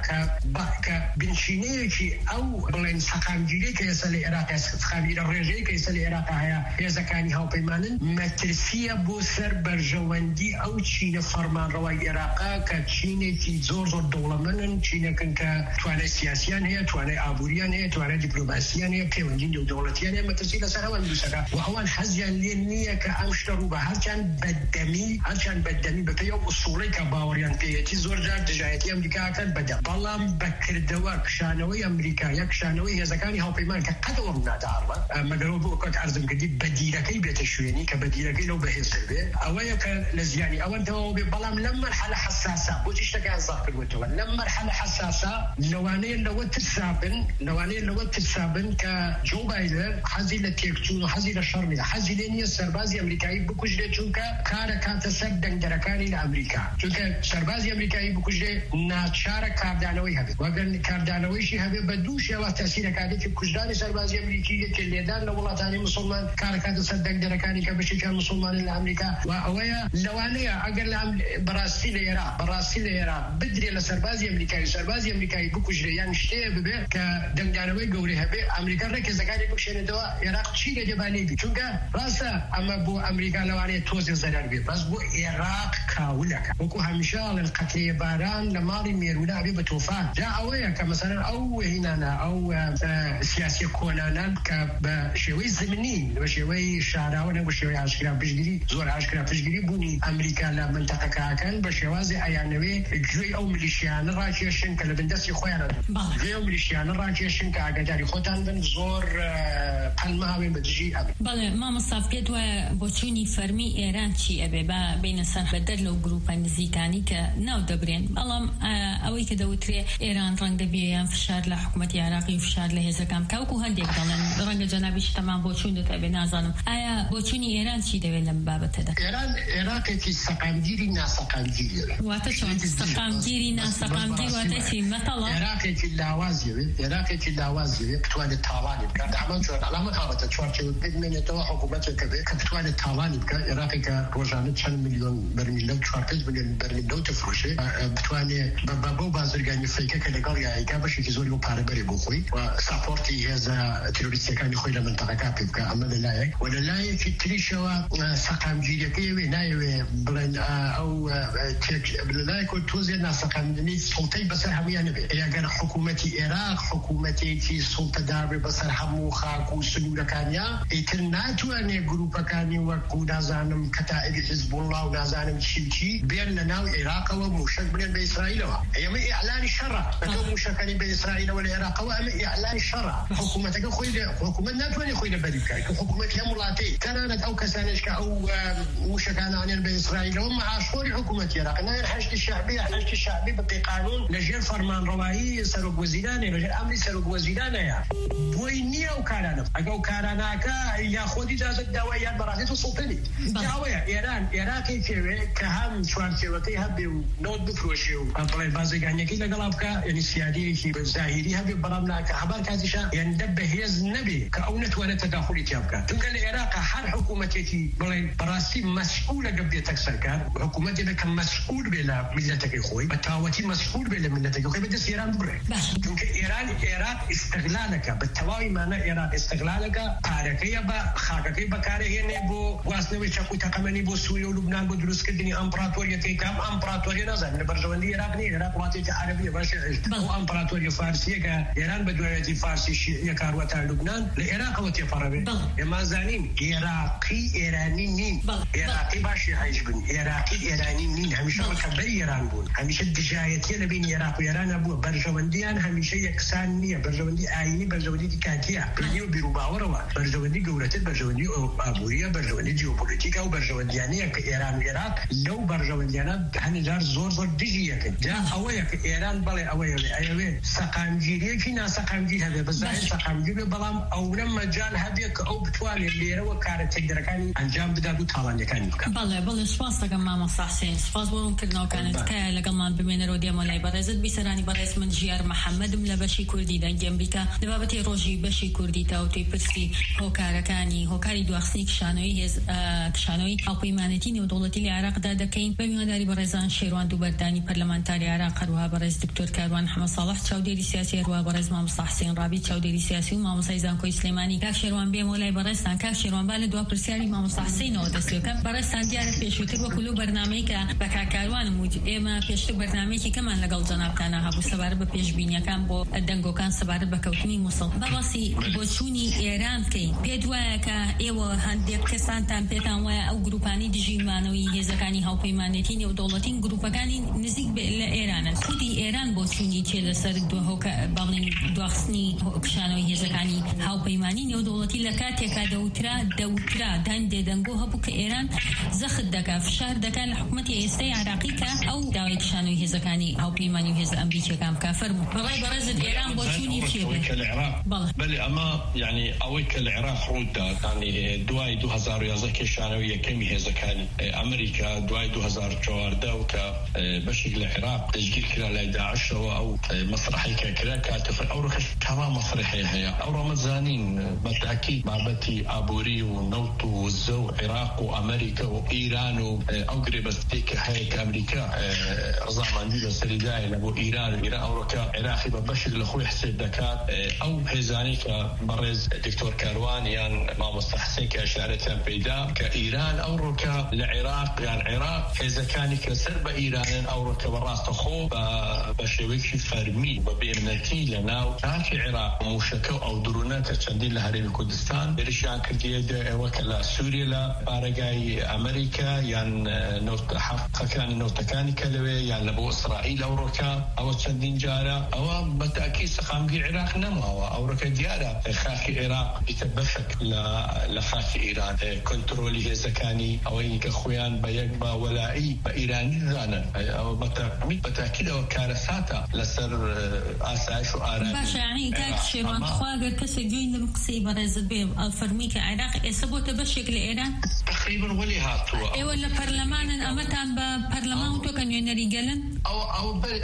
Speaker 4: کە بنشینەیەکی ئەو بڵێن سەقامگیرەی کە ئێستا لە عێراق سەقامگیرە ڕێژەیە کە ئێستا لە عێراقا هەیە هێزەکانی هاوپەیمانن مەترسیە بۆ سەر بەرژەوەندی ئەو چینە فەرمانڕەوای عێراقا کە چینێکی زۆر زۆر دەوڵەمەندن چینەکن کە توانای سیاسیان هەیە توانای ئابووریان هەیە توانای دیپلۆماسییان هەیە پەیوەندی نێودەوڵەتیان هەیە مەترسی لەسەر ئەوان دروستەکە و ئەوان حەزیان لێ نییە کە ئەم شتە ڕووبە هەرچیان بەدەمی هەرچیان بەدەمی بەپێی ئەو ئوسوڵەی کە باوەڕیان پێیەتی زۆر جار دژایەتی ئەمریکاکەن بەدەم بەڵام بەکردەوە کشانەوەی ئەمریکا یا کشانەوەی هێزەکانی هاوپەیمان کە قەتەوە ڕووناداڕوە مەگەرەوە بۆ کۆک عەرزم کردی بەدیرەکەی بێتە شوێنی کە بەدیرەکەی لەو بەهێزتر بێ ئەوەیە کە لە زیانی ئەوەندەوە بێ بەڵام لەم مەرحەلە حەساسە بۆچی شتەکان زاق کردوێتەوە لەم مەرحەلە حەساسە لەوانەیە لەوە ترسابن لەوانەیە لەوە ترسابن کە جۆ بایدن حەزی لە تێکچوون و حەزی لە شەڕ نییە حەزی لێ نییە سەربازی ئەمریکایی بکوژرێت چونکە کارە کاتە سەر دەنگدەرەکانی لە ئەمریکا چونکە سەربازی ئەمریکایی بکوژرێت ناچارە کاردانەوەی هەبێت وەگەر کاردانەوەیشی هەبێت بە دوو شێوە تەسیرەکاتێکی کوژدانی سەربازی ئەمریکی یەکێ لێدان لە وڵاتانی مسلمان کارە کاتە سەر دەنگدەرەکانی کە بەشێکیان مسلمانن لە ئەمریکا و ئەوەیە لەوانەیە ئەگەر لە بەڕاستی لە عێراق بەڕاستی لە عێراق بدرێ لە سەربازی ئەمریکایی سەربازی ئەمریکایی بکوژرێ یان شتەیە ببێ کە دەنگدانەوەی گەورەی هەبێ ئەمریکا ڕێکێزەکانی بکشێنێتەوە عێراق چی لە دێبانەی بی چونکە ڕاستە ئەمە بۆ ئەمریکا لەوانەیە تۆزێ زەرەر بێ بەس بۆ عێراق کاولەکە وەکو هەمیشە ئەڵێن قەترەیە باران لە ماڵی مێروونە ئەبێ بە تۆفان جا ئەوەیە کە مەسەلەن ئەو هینانە ئەو سیاسی کۆنانان کە بە شێوەی زمینی بە شێوەی شاراوە بە شێوەی ئاشکرا پشتگیری زۆر ئاشکرا پشتگیری بوونی ئەمریکا لە منتەقەکەکەن بە شێوازی ئەیانەوێ گوێی ئەو ملیشیانە ڕاکێشن کە لە بندەستی خۆیانە گوێی ئەو ملیشیانە ڕاکێشن کە ئاگاداری خۆتان بن زۆر پەلماوێن بە دژی ئەبێ
Speaker 2: بەڵێ مامۆستا پێت وایە بۆ چوونی فەرمی ئێران چی ئەبێ بە بینە سەر بەدەر لەو گروپە نزیکانی کە ناو دەبرێن بەڵام ئەوەی کە دەوترێ ئێران ڕەنگ دەبێ یان فشار لە حکوومەتی عێراقی و فشار لە هێزەکان کاوکو هەندێک دەڵێن ڕەنگە جەنابیش تەمان بۆ چوون دەکە بێ نازانم ئایا بۆ چوونی ئێران چی دەوێت لەم بابەتەدا
Speaker 4: ئێران عێراقێکی سەقامگیری ناسەقامگیریە
Speaker 2: واتە چۆن سەقامگیری ناسەقامگیر كواتي مثلا
Speaker 4: عراقي كلاوازي عراقي كلاوازي بتوان الطالان كان عمل شو علامة هذا شوارتي من تو حكومته كبير كبتوان الطالان كعراقي كروجانة شن مليون برميل لو شوارتي مليون برميل لو تفرشه بتواني بابو بازرگانی فیکه که لگال یا ایجاب شی که زوری و پاره بری بخوی و سپورتی هذا تروریستی کانی خوی لمنطقه کافی که عمل لایق ولا لایق تریشوا سقام جیریکی و نایو بلن او تک لایق توزی ناس سقامنی سلطه بسر همیان نبی یا اگر حکومتی عراق حکومتی کی سلطه دار بسر همو خاکو سنور کانیا ایتناتو انی گروپ کانی و کودازانم کتائب حزب الله و نازانم چیچی بین ناو عراق و مشک بین به اسرائیل و اما اعلان شرع بدون مشکلی بین اسرائیل و العراق و اما اعلان شرع حکومتك خويله حكومه ناتوني خويله بريكاي حكومه يا مولاتي كانت او كسانشك او مشكانا عن بين اسرائيل وهم عاشوري حكومه العراق انا الحشد الشعبي الحشد الشعبي بقانون لجل فرمان روائي سرق وزيران لجل امري سرق وزيران يا بوينيه وكارانا اجو كاراناكا يا خودي جاز الدوايات براتو سلطني دعوه ايران عراقي كهم شوارتي وكي هبي نوت بفروشيو ابل بازغاني كي لغلابكا يعني سيادي كي ظاهري هبي برامنا كعبار كازيشا يندب هيز نبي كاونت ولا تداخل تيابكا تنقل العراق حر حكومتي بلاي براسي مسؤوله قبل تكسركا حكومتي لك مسؤول بلا ملتك اخوي بتاوتي مسؤول بلا ملتك اخوي بدس ايران بري تنقل ايران العراق استغلالك بالتواوي معنا العراق استغلالك حركيه با خاككي بكاري نبو واسنوي شكو تقمني بو سوريا ولبنان بو دروس كدني امبراطوريه كام امبراطوريه نزل برجوندي العراق ني العراق واتي عربيه باش او امبراطوريه فارسيه كايران بدوله فارسي يكاروتا لبنان العراق وتي فربي اما زانين عراقي ايراني نين عراقي باش يعيشون عراقي ايراني نين هميشه مكبر ايران بون هميشه دجايتي بين العراق وايران ابو برجونديان هميشه يكسانيه برجوندي ايني برجوندي كاتيا بينو بيروباوروا برجوندي قولته برجوندي ابوريه برجوندي جيوبوليتيكا وبرجونديانيه كايران والعراق لو برجونديانا هنجار زور زور دجيه جاء اويك ايران بلا اويك ايوه سقامجيري في ناس سقامجي هذا بزاف سقامجي بلام او لما جال هذيك او بتوالي اللي هو كانت تقدر كان انجام بدو طالع كان
Speaker 2: بله بله سپاس دەکەم مامۆستا حسین سپاس بۆ ڕوونکردنەوەکانت کە لەگەڵمان بمێنەرەوە دیێمەلای بەڕێزت بیسەرانی بەڕێز من ژیار محەممەدم لە بەشی کوردی دەنگی ئەمریکا لە بابەتی ڕۆژی بەشی کوردی تاوتوی پرسی هۆکارەکانی هۆکاری دواخستنی کشانەوەی هێز کشانەوەی هاوپەیمانەتی نێودەوڵەتی لە عێراقدا دەکەین بە میوانداری بەڕێزان شێروان دووبەردانی پەرلەمانتاری عێراق هەروەها بەڕێز دکتۆر کاروان حەمەد ساڵح چاودێری سیاسی هەروەها بەڕێز مامۆستا حسین ڕابی چاودێری سیاسی و مامۆستای زانکۆی سلێمانی کاک شێروان بێمەلای بەڕێزتان کاک شێروان با لە دوا پرسیاری مامۆستا حسینەوە دەستێکەکەم بەڕێزتان دیارە پێشووتر وەکو لەو بەرنامەی کە بە کاکاروانم وت ئێمە پێشتر بەرنامەیەکی کەمان لەگەڵ جەنابتانە هەبوو سەبارەت بە پێشبینیەکان بۆ دەنگۆکان سەبارەت بە کەوتنی مووسڵ بەڕاستی بۆچوونی ئێران بکەین پێت وایە کە ئێوە هەندێک کەسانتان پێتان وایە ئەو گروپانی دژیمانەوەی هێزەکانی هاوپەیمانێتی نێودەوڵەتین گروپەکانی نزیک لە ئێرانن خودی ئێران بۆچوونی چێ لەسەر باڵین دواخستنی کشانەوەی هێزەکانی هاوپەیمانی نێودەوڵەتی لە کاتێکا دەوترا دەوترا دان دێدەنگۆ هەبوو کە ئێران زەخت دەکا فشار دەکا لە حکوومەتی ئێستای عراقی کە ئەو داوای کشانەوەی هێزەکانی هاوپەیمانی و هێز ئەمریکیەکان بکا فەرموو بەڕای بەڕێزت ئێران بۆچوونی چێ
Speaker 1: بەڵێ ئەمە یعنی ئەوەی کە لە عێراق ڕوودا ینی دوای دو هەزار و یازدە کێشانەوەی یەکەمی هێزەکانی ئەمریکا دوای دو هەزار و چواردە و کە بەشێک لە عێراق دەستگیر کرا لای داعشەوە ئەو مەسرحی کە کرا کاتەفەر ئەو ڕۆکەش تەمام مەسرحی هەیە ئەو ڕۆمەزانین بەتاکید بابەتی ئابووری و نەوت و زە و عێراق و ئەمریکا و ئیران و ئەو گرێبەستی کە هەیە کە ئەمریکا ڕزاماندی لەسەریدایە لە بۆ ئیران و ئیران ئەو ڕۆکە عێراقی بە بەشێک لە خۆی حسێب دەکات ئەو هێزانی کە بەڕێز دکتۆر کاروان یان مامۆستا حسین کە ئەشارەتیان پێدا کە ئیران ئەو ڕۆکە لە عێراق یان عێراق هێزەکانی کە سەر بە ئیرانن ئەو ڕۆکە بەڕاستەخۆ بە شێوەیەکی فەرمی بە بێمنەتی لە ناو تاکی عێراق موشەکە و ئەو درونە کە چەندین لە هەرێمی کوردستان بریشیان کردیە ئێوە کە لە سووریا لە بارەگای ئەمریکا یان حەقەکانی نەوتەکانی کە لەوێ یان لە بۆ ئیسرائیل ئەو ڕۆکە ئەوە چەندین جارە ئەوە بەتاکید سەقامگی عێراق نەماوە ئەو ڕۆکە دیارە خاکی عێراق بیتە بەشێک لە خاکی ئیران کۆنتڕۆلی هێزەکانی ئەوەی کە خۆیان بە یەک با وەلایی بە ئیرانی دانن ئەوە بەتاکید ئەوە کارەساتە لەسەر ئاسایش و ئارامی
Speaker 2: باشە یعنی کاک شێروان خوا ئەگەر کەسێک گوێی لەم قسەی بەڕێزت بێ فەرمووی کە عێراق ئێستا بۆتە بەشێک لە ئێران
Speaker 1: تقریبا وەلی هاتووە
Speaker 2: ئێوە لە پەرلەمانن ئەمەتان بە پەرلەمان و تۆکە نوێنەری گەلن
Speaker 1: ئەو ئەو بەری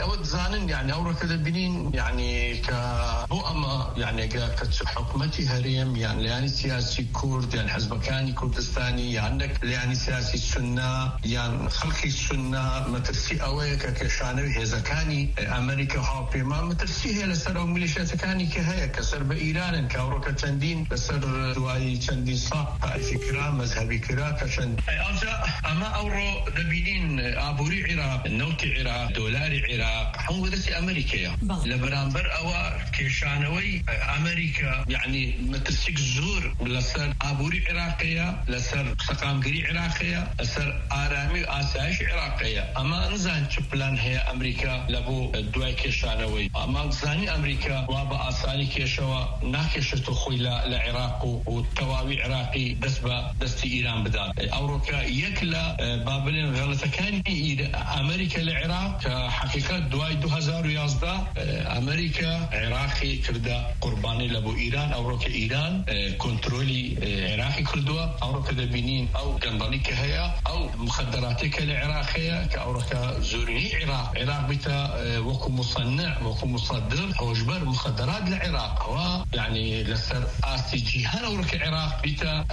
Speaker 1: أود زانن يعني أورا كذا بنين يعني كبؤمة يعني كحكومتي هريم يعني يعني سياسي كرد يعني حزبكاني كردستاني يعني عندك يعني سياسي السنة يعني خلقي السنة مترسي أويك كشانوي هزكاني أمريكا هابي ما مترسي هي لسر أو ميليشيات كاني كهيا كسر بإيران كأورا كتندين لسر دواي تندين صح فكرة مذهبي كرا كشن أرجع أما أورو دبينين أبوري عراق نوتي عراق دولاري عراق هم ودسي أمريكا لبرانبر أو كشانوي أمريكا يعني مترسيك زور لسر أبوري عراقية لسر سقامقري عراقية لسر آرامي آسايش عراقية أما نزان شبلان هي أمريكا لبو دواي كشانوي أما نزاني أمريكا وابا آساني كيشوا ناكشتو خويلا لعراق والتواوي عراقي دسبة دستي إيران بدال أوروكا يكلا بابلين غلطة كان أمريكا العراق حقيقة دواي دو هزار ويازده أمريكا عراقي كردا قرباني لبو إيران أوروكا إيران كنترولي عراقي كردوا أوروكا دبينين أو قنضلي كهيا أو مخدراتي كالعراقية كأوروكا زوريني عراق عراق بتا وكو مصنع وكو مصدر وجبر مخدرات للعراق هو يعني لسر آسي جيهان أوروكا عراق بتا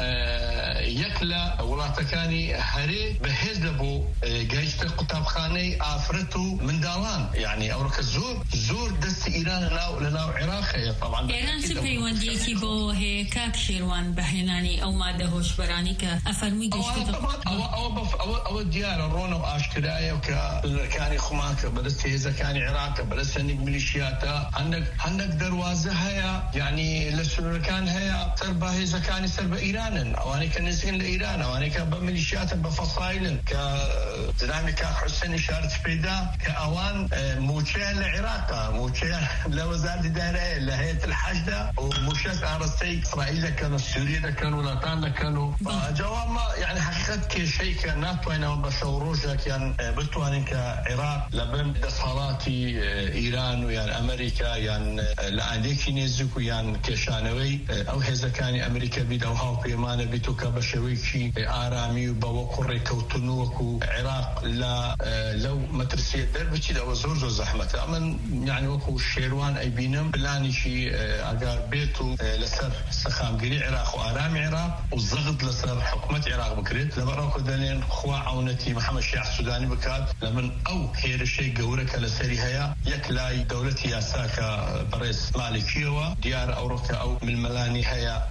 Speaker 1: يكلا ولاتكاني هري بهز لبو جايشت قطاب خاني آفرتو من دالان يعني أوروكا زور زور دست إيران لناو لناو عراقية طبعا
Speaker 2: إيران سبي ونديتي بو هي كاك شيروان بحناني أو مادة هوش براني كأفرمي جشتو
Speaker 1: أو أو أو أو ديار الرونا وأشكرايا وكاني خماك بدست هذا كاني عراق بدست هنيك ميليشياتا عندك عندك دروازة هيا يعني لسه كان هيا تربى هذا كاني سرب إيران أو أنا كنسين لإيران أو أنا كبميليشيات بفصائل كزلامي كحسين إشارة بيدا كأوان موشين لعراق موشين لوزارة الدائرة لهيئة الحشدة وموشين أرسي إسرائيل كانوا سوريا كانوا لاتان كانوا جواب ما يعني حقيقة كشيء كان ناتوينا بشوروجا كان بتوانين كعراق لبن دصالاتي إيران ويان أمريكا يان لأنديكي نزوك ويان كشانوي أو هذا كان أمريكا بيد أو هاو بيمانة بيتوكا بشويكي آرامي وبوقري كوتنوكو عراق لا لو مترسية دربتي لو زور زور زحمة أمن يعني وكو شيروان أي بينم بلاني شي أقار بيتو لسر سخام قري عراق وآرامي عراق والزغط لسر حكومة عراق بكريت لبراكو دانين خوا عونتي محمد شيع السوداني بكات لمن أو هير الشيء قورك لسري هيا يكلاي دولتي ياساكا بريس مالكيوا ديار أوروكا أو من الملاني هيا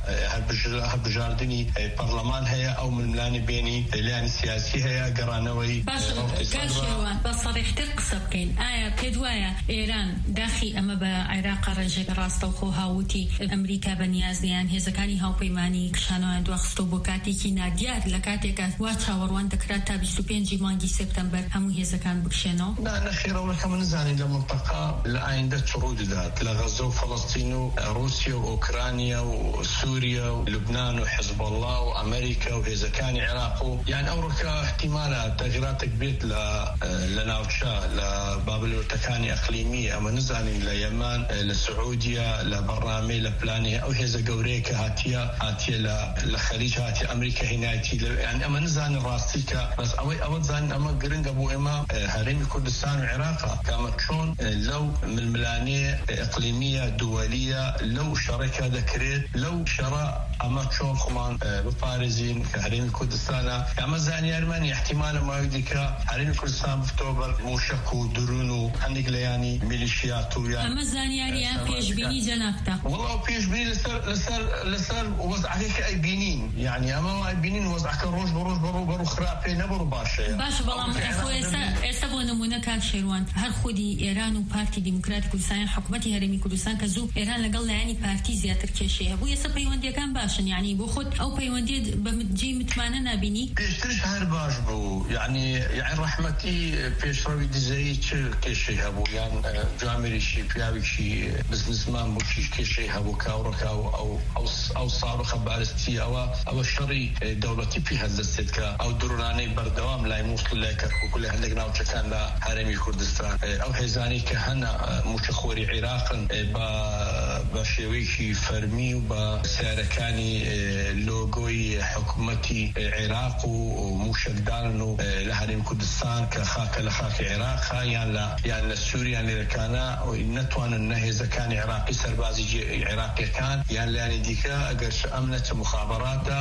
Speaker 1: هالبجاردني برلمان هيا أو من الملاني بيني لاني سياسي هيا قرانوي
Speaker 2: باش كاشيروان بصريح تقصب كين آية كدوايا إيران داخي أما بعراق رجع راست وخوها وتي أمريكا بنيازنيان هذا كاني هاو بيماني كشانو دوخستو بوكاتي كي ناديار لكاتيك واتشا وروان تكراتا بيستوبين جيمانجي سبتمبر همو هذا كان بكشنو
Speaker 1: لا نخير ولا كمان زاني لمنطقة لأين شرود ذات لغزو فلسطين روسيا وأوكرانيا وسوريا ولبنان وحزب الله وأمريكا وهذا كان عراق يعني أوروكا احتمالات تغييرات كبيرة لناوتشا لبابل وتكاني أقليمية أما نزاني ليمن لسعوديا لبرامي لبلانية أو هذا قوريك هاتيا هاتيا لخليج هاتيا أمريكا هنايتي يعني أما نزاني راستيكا بس أوي أود زاني أما قرنق أبو إما هرمي كردستان وعراق كانت شون لو من الملانية إقليمية دولية لو شركة ذكرت لو شراء أما شون خمان بباريزين كهرمي كردستان أما زاني أرماني احتمال ما يديك هرمي كردستان في أكتوبر موشكو درونو عندك لياني ميليشياتو يعني
Speaker 2: أما زاني يعني بيش بيني جناكتا
Speaker 1: والله بيش بيني لسر لسر لسر وضعك أي بينين يعني أما أي بينين وضعك روج بروج برو برو خرابي نبرو باشا
Speaker 2: باش بلام أخوي استبوا نمونا كان شيروان هر خودي إيران وبارتي ديمقراطي كردستان حكومتي هرمي كردستان كزو إيران لقل يعني بارتي زيادة كشيء أبو يسا بيوندي كان باشن يعني بخد أو بيوندي بمتجي متمانا نابيني
Speaker 1: بيشترش هر باش بو يعني يعني رحمتي بيش روي دي زي كشيء أبو يعني جامي عامریشی پیاوێکی بزنسمان بۆ چیش کێشەی هەبوو کاوڕەکە ئەو ئەو ساڵۆخە بارستی ئەوە ئەوە شەڕی دەوڵەتی پێ هەڵدەستێت کە ئەو درۆنانەی بەردەوام لای مووسڵ لای کەرکووک و لای هەندێک ناوچەکان لە هەرێمی کوردستان ئەو هێزانی کە هەنا موچەخۆری عێراقن بە شێوەیەکی فەرمی و بە سیارەکانی لۆگۆی حکوومەتی عێراق و موشکدان و لە هەرێمی کوردستان کە خاکە لە خاکی عێراقا یان لە یان لە سووریا لێرەکانە نەتوانن نەهێزەکانی عێراقی سەربازی عێراقیەکان یان لایانی دیکە ئەگەر ئەم نەچە مخابراتە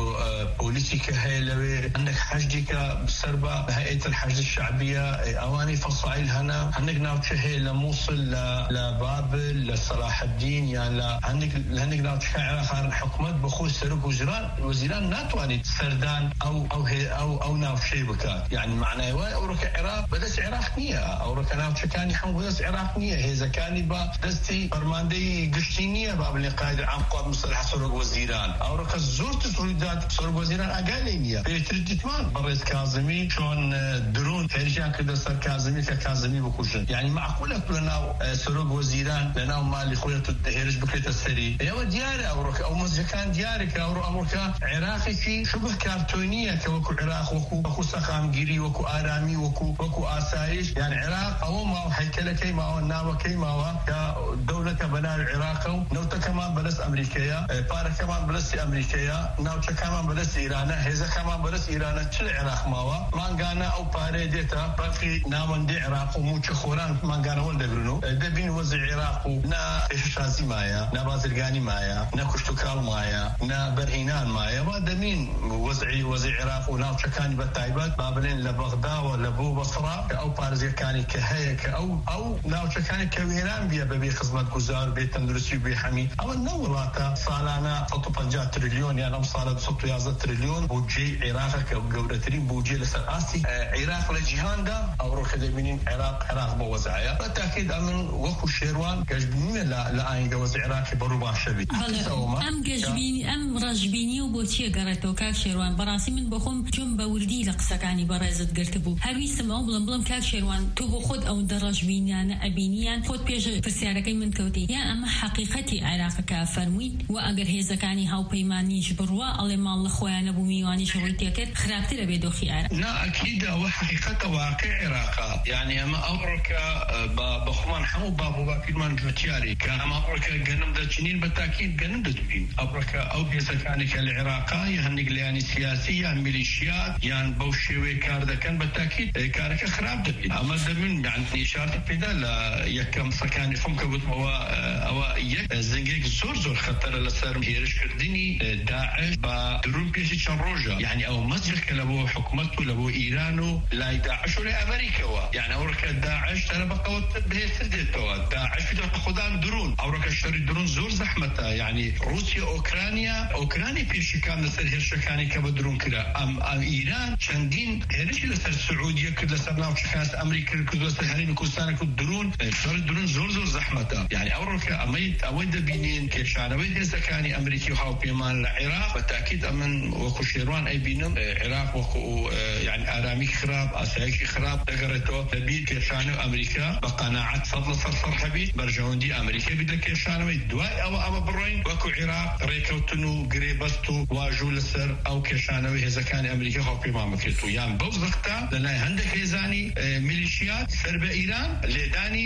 Speaker 1: پۆلیسی کە هەیە لەوێ هەندێک حەشدی کە سەر بە هەیئەت الحەشد الشعبیە ئەوانی فەسائل هەنا هەندێک ناوچە هەیە لە مووسڵ لە بابل لە سەلاح الدین یان لە هەندێک ناوچەکان عێراق حکوومەت بە خۆی سەرۆک وەزیران ناتوانێت سەردان ئەو ئەو ئەو ناوچەی بکات یعنی معنای وایە ئەوڕۆکە عێراق بەدەست عێراق نییە ئەوڕۆکە ناوچەکانی هەموو بەدەست عێراق نییە هێزەکانی بە دەستی فەرماندەی گشتی نییە با بڵێ قایدر عام قوات مسلحە سەرۆک وەزیران ئەوڕۆکە زۆر تسڕیدات سەرۆک وەزیران ئاگای لێ نییە پێشتر دیتمان بەڕێز کاظمی چۆن درۆن هێرشیان کردە سەر کاظمی کە کاظمی بکوژن یعنی معقولە لەناو سەرۆک وەزیران لەناو مالی خۆیەت هێرش بکرێتە سەری ئێوە دیارە ئەوڕۆکە ئەو مەزیەکان دیارە کە ئەوڕۆ ئەوڕۆکە عێراقێکی شبه کارتۆنیە کە وەکو عێراق وەکو وەکو سەخامگیری وەکو ئارامی وەکو وەکو ئاسایش یان عێراق ئەوە ماوە هەیکەلەکەی ماوە ناوەکەی ماوە کە دەوڵەتە بەناوی عێراقە و نەوتەکەمان بەدەست ئەمریکەیە پارەکەمان بەدەستی ئەمریکەیە ناوچەکەمان بەدەست ئیرانە هێزەکەمان بەدەست ئیرانە چ لە عێراق ماوە مانگانە ئەو پارەیە دێتە بەفری ناوەندەی عێراق و موچە خۆران مانگانە وەل دەگرن و دەبین وەزعی عێراق و نا پێشەشازی مایە نا بازرگانی مایە نا کوشتوکاڵ مایە نا بەرهینان مایە وا دەبین وەزعی وەزعی عێراق و ناوچەکانی بەتایبەت با بڵێن لە بەغداوە لە بۆ بەسڕا کە ئەو پارێزیەکانی کە هەیە کە ئەو ئەو ناوچەکانی کە وێران بێ بەبێ خزمەتگوزار بێ تەندروستی و بێ هەمی ئەوە نەوڵاتە ساڵانە سەد و پەنجا تریلیۆن یان ئەم ساڵە سەد و یازدە تریلیۆن بودجەی عێراقە کە گەورەترین بودجێ لەسەر ئاستی عێراق لە جیهاندا ئەوڕۆ کە دەبینین عێراق عێراق بە وەزعەیە بەتاکید ئەمن وەکو شێروان گەشتبینیە لە ئایندە وەزعی عێراقی بەڕوو باشە بێت
Speaker 2: ئەم گەشتبینی ئەم ڕەشبینی و بۆ چیە گەڕێتەوە کاک شێروان بەڕاستی من بەخۆم چۆن بە وردی لە قسەکانی بەڕێزت گرتبوو هەرویستم ئەو بڵم بڵم کاک شێروان تۆ بۆ خۆت ئەو دەڕەشبینیانە ئەبینیان خۆت پێش پرسیارەکەی من کەوتی یان ئەمە حەقیقەتی عێراقەکە فەرموویت و ئەگەر هێزەکانی هاوپەیمانیش بڕوە ئەڵێ ماڵ لە خۆیانە بوو میوانی شەڕی تێکرد خراپترە بێ دۆخی عێراق
Speaker 1: نا ئەکیدە ئەوە حەقیقەتە واقع عێراقا یعنی ئەمە ئەوڕۆکە بەخۆمان هەموو باب و باپیرمان گوتیاری کە ئەمە ئەوڕۆکە گەنم دەچنین بە تاکید گەنم دەچین ئەوڕۆکە ئەو هێزەکانی کە لە عێراقا یا هەندێک لایانی سیاسی یان میلیشیات یان بەو شێوەیە کار دەکەن بە تاکید کارەکە خراپ دەبێت ئەمە دەبین یعنی ئیشارەتی پێدا لە یەکەم سەکانی خۆم کە گوتمەوە ئەوە یەک زنگێک زۆر زۆر خەتەرە لەسەر هێرشکردنی داعش بە درون پێشی چەند ڕۆژە یعنی ئەو مەزجێکە لە بۆ حکوومەت و لە بۆ ئیران و لای داعش و لای ئەمریکەوە یعنی ئەوڕۆکە داعش تەرە بەقەوت بەهێزتر دێتەوە داعش بدە خۆدان درون ئەوڕۆکە شەڕی درون زۆر زەحمەتە یعنی رووسیا ئۆکرانیا ئۆکرانی پێشەکان لەسەر هێرشەکانی کە بە درون کرا ئەم ئیران چەندین هێرشی لەسەر سعودیە کرد لەسەر ناوچەکان ئەمریکا کرد لەسەر هەرێمی کوردستان کرد درون شەڕی درون زۆر زۆر زەحمەتە یعنی ئەوڕۆکە ئەمەی ئەوەی دەبینین کێشانەوەی هێزەکانی ئەمریکی و هاوپەیمان لە عێراق بە تاکید ئەمن وەکو شێروان ئەیبینم عێراق وەکو یعنی ئارامی خراپ ئاسایشی خراپ دەگەڕێتەوە دەبیت کێشانە ئەمریکا بە قەناعەت سەد لە سەد سەر هەبیت بەرژەوەندی ئەمریکا بیت لە کێشانەوەی دوای ئەوە ئەوە بڕۆین وەکو عێراق ڕێکەوتن و گرێبەست و واژوو لەسەر ئەو کێشانەوەی هێزەکانی ئەمریکا هاوپەیمان بکرێت و یان بەو زەختا لەلای هەندێک هێزانی میلیشیات سەر بە ئیران لێدانی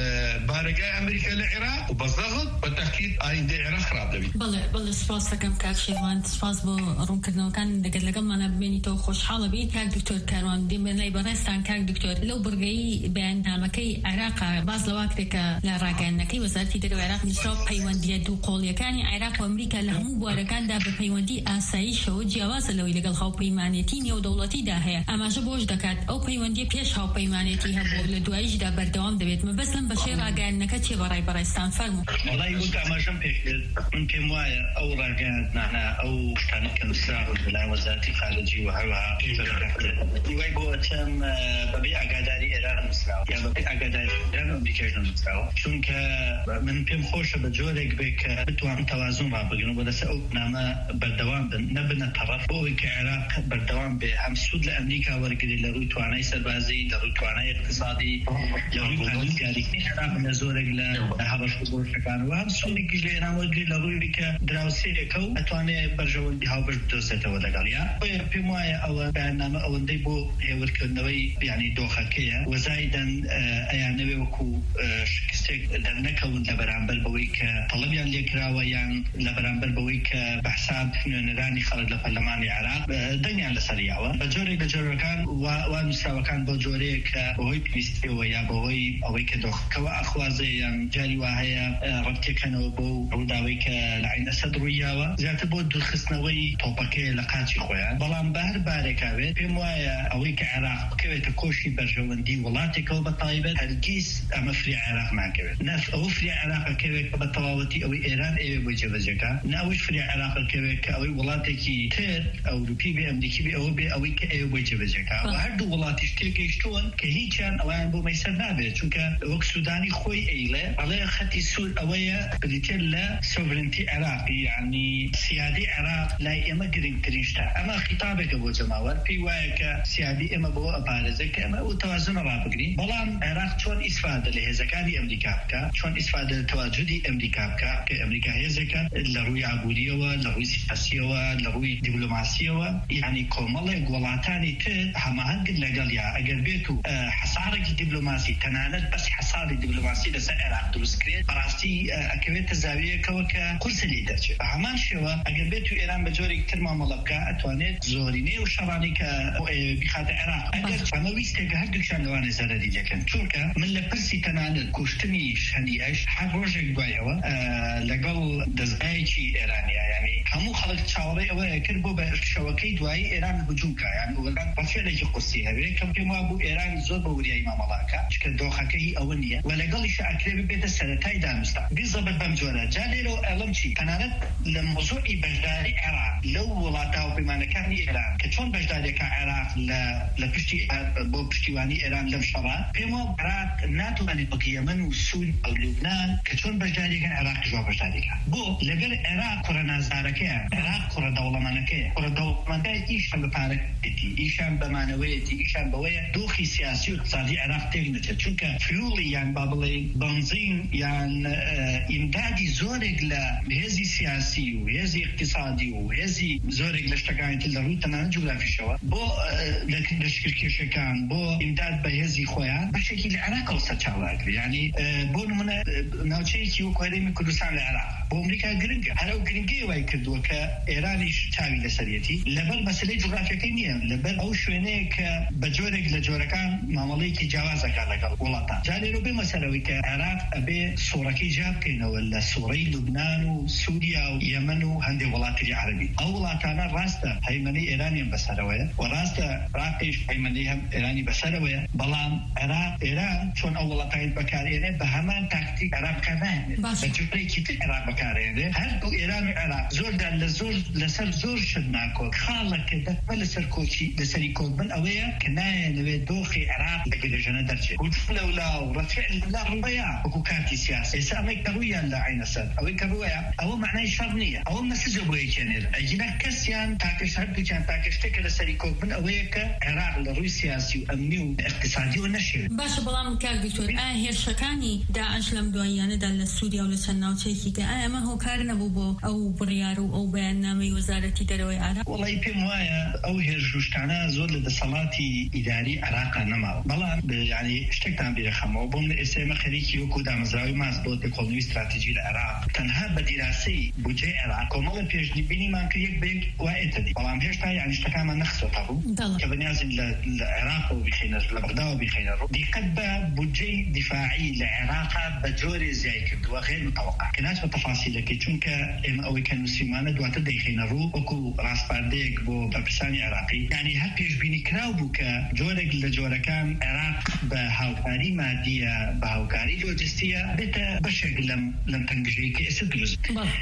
Speaker 1: بارگای ئەمریکا لە عێراق و بەزەغت بە تاکید ئایندەی عێراق خراپ دەبێت.
Speaker 2: بەڵێ بەڵێ سپاس دەکەم کاک شێروان سپاس بۆ ڕوونکردنەوەکان دەگەر لەگەڵمانە ببینیتەوە خۆشحاڵە بین کاک دکتۆر کاروان دێمە لای بەڕێستان کاک دکتۆر لەو بڕگەی بەیاننامەکەی عێراقا باز لەوا کرێکە لە ڕاگەیاندنەکەی وەزارەتی دەرەوەی عێراق نووسراوە پەیوەندیە دوو قۆڵیەکانی عێراق و ئەمریکا لە هەموو بوارەکاندا بە پەیوەندی ئاساییشەوە جیاوازە لەوەی لەگەڵ هاوپەیمانێتی نێودەوڵەتیدا هەیە ئەماژە بۆش دەکات ئەو پەیوەندی پێش هاوپەیمانێتی هەبوو لە دواییشدا بەردەوام دەبێت مەبەست لەم بەشەی ڕاگەیاندنەکە چێ بەڕای بەڕێستان فەرموو.
Speaker 3: وڵی وەک ئاماژەم پێش من پێم وایە ئەو ڕاگەیاندنانە ئەو شتانە کە نووسراون لەلای وەزارەتی خارجی و هەروەها دوای بۆ چەند بەبێ ئاگاداری ئێران نووسراوە یان بەبێ ئاگاداری ئێران و ئەمریکاش نووسراوە چونکە من پێم خۆشە بە جۆرێک بێ کە بتوانن تەوازن ڕابگرن و بەدەسەر ئەو نامە بەردەوام بن نەبنە تەڕەف بۆ ئەوەی کە عێراق بەردەوام بێ هم سود لأمريكا ورقري لروي تواناي سربازي لروي تواناي اقتصادي لروي پارلمانتاری عراق لزورق لهبش بورشکان و هم سودی که ایران ورقري لروي که دراوسی کو اتوانه برجون دی هاوبش دوسته ولگال یا پیمای او برنامه او دی بو هورکنوی یعنی دوخکیه و زایدن ایانوی وکو شکستک در نکون لبرانبر بوی که طلبیان لیکراوه یان لبرانبر بوی که بحساب نرانی خالد لپرلمان العراق دنیان لسریعه بجوری بجوری کان و مستوى كان بجوری که بوی پیستی و یا بوی اوی که دوخ که اخوازه یان جاری وهاي ربطی کنو بو روداوی که لعین صدرویه و زیاد بود خصنوی توپکه لقاچی خویان بلان بهر بارکاوی پیموای اوی که عراق که تکوشی برجواندی ولاتی که بطایبه هرگیز اما فری عراق ناکوید نف او فری عراق که بطواوتی اوی ایران اوی بجوزکا ناوش فری عراق که اوی ولاتی که تر اوروپی بی امریکی بی او بی اوی که اوی بجوزکا و هر دو ولاتیش تلکیشتون که هیچان اوان بو میسر نابه چونکه وقت سودانی خوی ایله على خطي سود اوی بدیتل سوفرنتي عراقي يعني سيادي عراق لا اما قرين تريشتا اما خطابك ابو جماوات في وايك سيادي اما بو ابارزك اما وتوازن رابقري بلان عراق شلون استفاده لهزكاني امريكا بكا شلون استفاده تواجدي امريكا بكا كامريكا هزكا لروي عبوديه ولروي سياسيه ولروي دبلوماسيه يعني كومله غولاتاني ت همهنگ لغاليا اگر بيتو حصارك دبلوماسي تنانت بس حصار دبلوماسي لس عراق درست كريت براسي اكويت زاويه كوكا كرسي ليدرچ همان شوا اگر بيتو ايران بجوري كتر معامله بكا اتوانيت زوريني وشراني ك بخاطر العراق اگر فمويست هر دكشان لوان زردي لكن چونكا من لبرسي تنانت كشتني شني ايش حق روجك دوايوا لقل دزايچي ايرانيا يعني همو خلق تشاوري او كربو بشوكي دواي ايران هجومكا يعني ولا بفعل قصي هبه كم كما ابو ايران زور بوري امام ملاكا چك دوخكي اونيه ولقل شاكري بيت السنتاي دامستا بالضبط بمجوله جاليرو المشي تنانت لموضوع بجداري العراق لو ولاتاو بمعنى كان ايران كشون بجداري كعراق لا لبشتي بو بشتيواني ايران لمشرا بما العراق ناتو ان اليمن والسوريا او لبنان كشون بجداري كان العراق جو بجداري بو لبر العراق قرنا زاركه العراق قر دوله منكه قر دوله منكه ايش بباركتي ايشان بمعنويتي ايشان بويه دوخي سياسي واقتصادي العراق تغنت چونك فيولي يعني بابلي بنزين يعني امدادي زورق لهذه سياسي وهذه اقتصادي وهذه زورق لاشتغاين تلروي تنان جغرافي شوا بو لكن لشكل شكان بو امداد بهذه خويا بشكل العراق وستشاواك يعني بو نمنا نوچي كيو كوريمي كردستان العراق بو امريكا غرينجا هلو غرينجي واي كردو كايرانيش تاوي لسريتي لبل مساله جغرافيا كينيا لبل او شوينه ك بجورق لجوركان معامليك جوازك على ولاتا جالي رو بمساله كعراق ابي صوركي جاب كينه ولا سوري لبنان وسوريا ويمن وهندي ولات العربي او ولاتنا راستا هيمني ايراني بسرويه وراستا راقيش هيمني هم ايراني بسرويه بلان عراق ايران شلون اولاتين بكارينه بهمان تكتيك عراق كمان بجوري كيت عراق بكارينه هل دو ايران عراق زور دل لزور لسر زور شدناكو خالك دفل سركوشي لسريكو من اويا كنا نبي دوخي عراق بجنه درجه ولولا ورفع لا ربيع وكاتي سياسي سامي كرويا لا عين سد او كرويا او معناه شرنيه او مسجبو يجنر اجينا كسيان تاكش هد كان تاكش تكل سريكو من اويك عراق لروسيا سي امني اقتصادي ونشر
Speaker 2: باش بلام كان دكتور اه هي شكاني داعش لم دويانه دل سوريا ولا سناوتي كي اه ما هو كارنا بو او بريارو او برنامج وزاره دروي عراق
Speaker 3: والله يبي موايا او هي جوشتانا زول لصلاتي اداري عراق نما بلام يعني اشتكتان برخمه وبم اسم خليكي وكودا مزراوي مازبوط اقتصادي استراتيجي العراق تنها بدراسه بوجه العراق كمال بيجدي بيني ما كيك بيك واتدي بلام هشتا يعني اشتكى من نخسو طبو كبنياز العراق وبخينر لبغداد وبخينر دي قد بوجه دفاعي للعراق بجوري زي كنت وغير متوقع كانت بتفاصيل كي چونك ام او كان مسلمانه دوات دخينرو وكو راس بارديك بو بابساني عراقي يعني هكيش بيني كراو بوكا جورك لجوركان عراق بهاوكاري ماديه بهاوكاري لوجستيه بتا بشكل لم لم تنجي كي اسدرس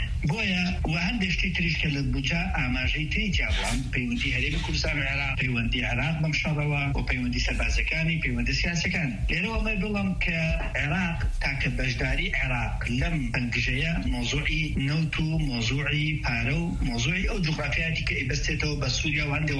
Speaker 3: بويا وعندي شتي تريش كل بوجا اماجي تي جابوان بيوندي هري بكردستان العراق بيوندي عراق بمشروع وبيوندي سربازكاني بيوندي سياسكان ليرو ما بلم كعراق تاك بجداري عراق لم تنجيه موضوعي نوتو موضوعي بارو موضوعي او جغرافياتي كي بستو بسوريا وعندي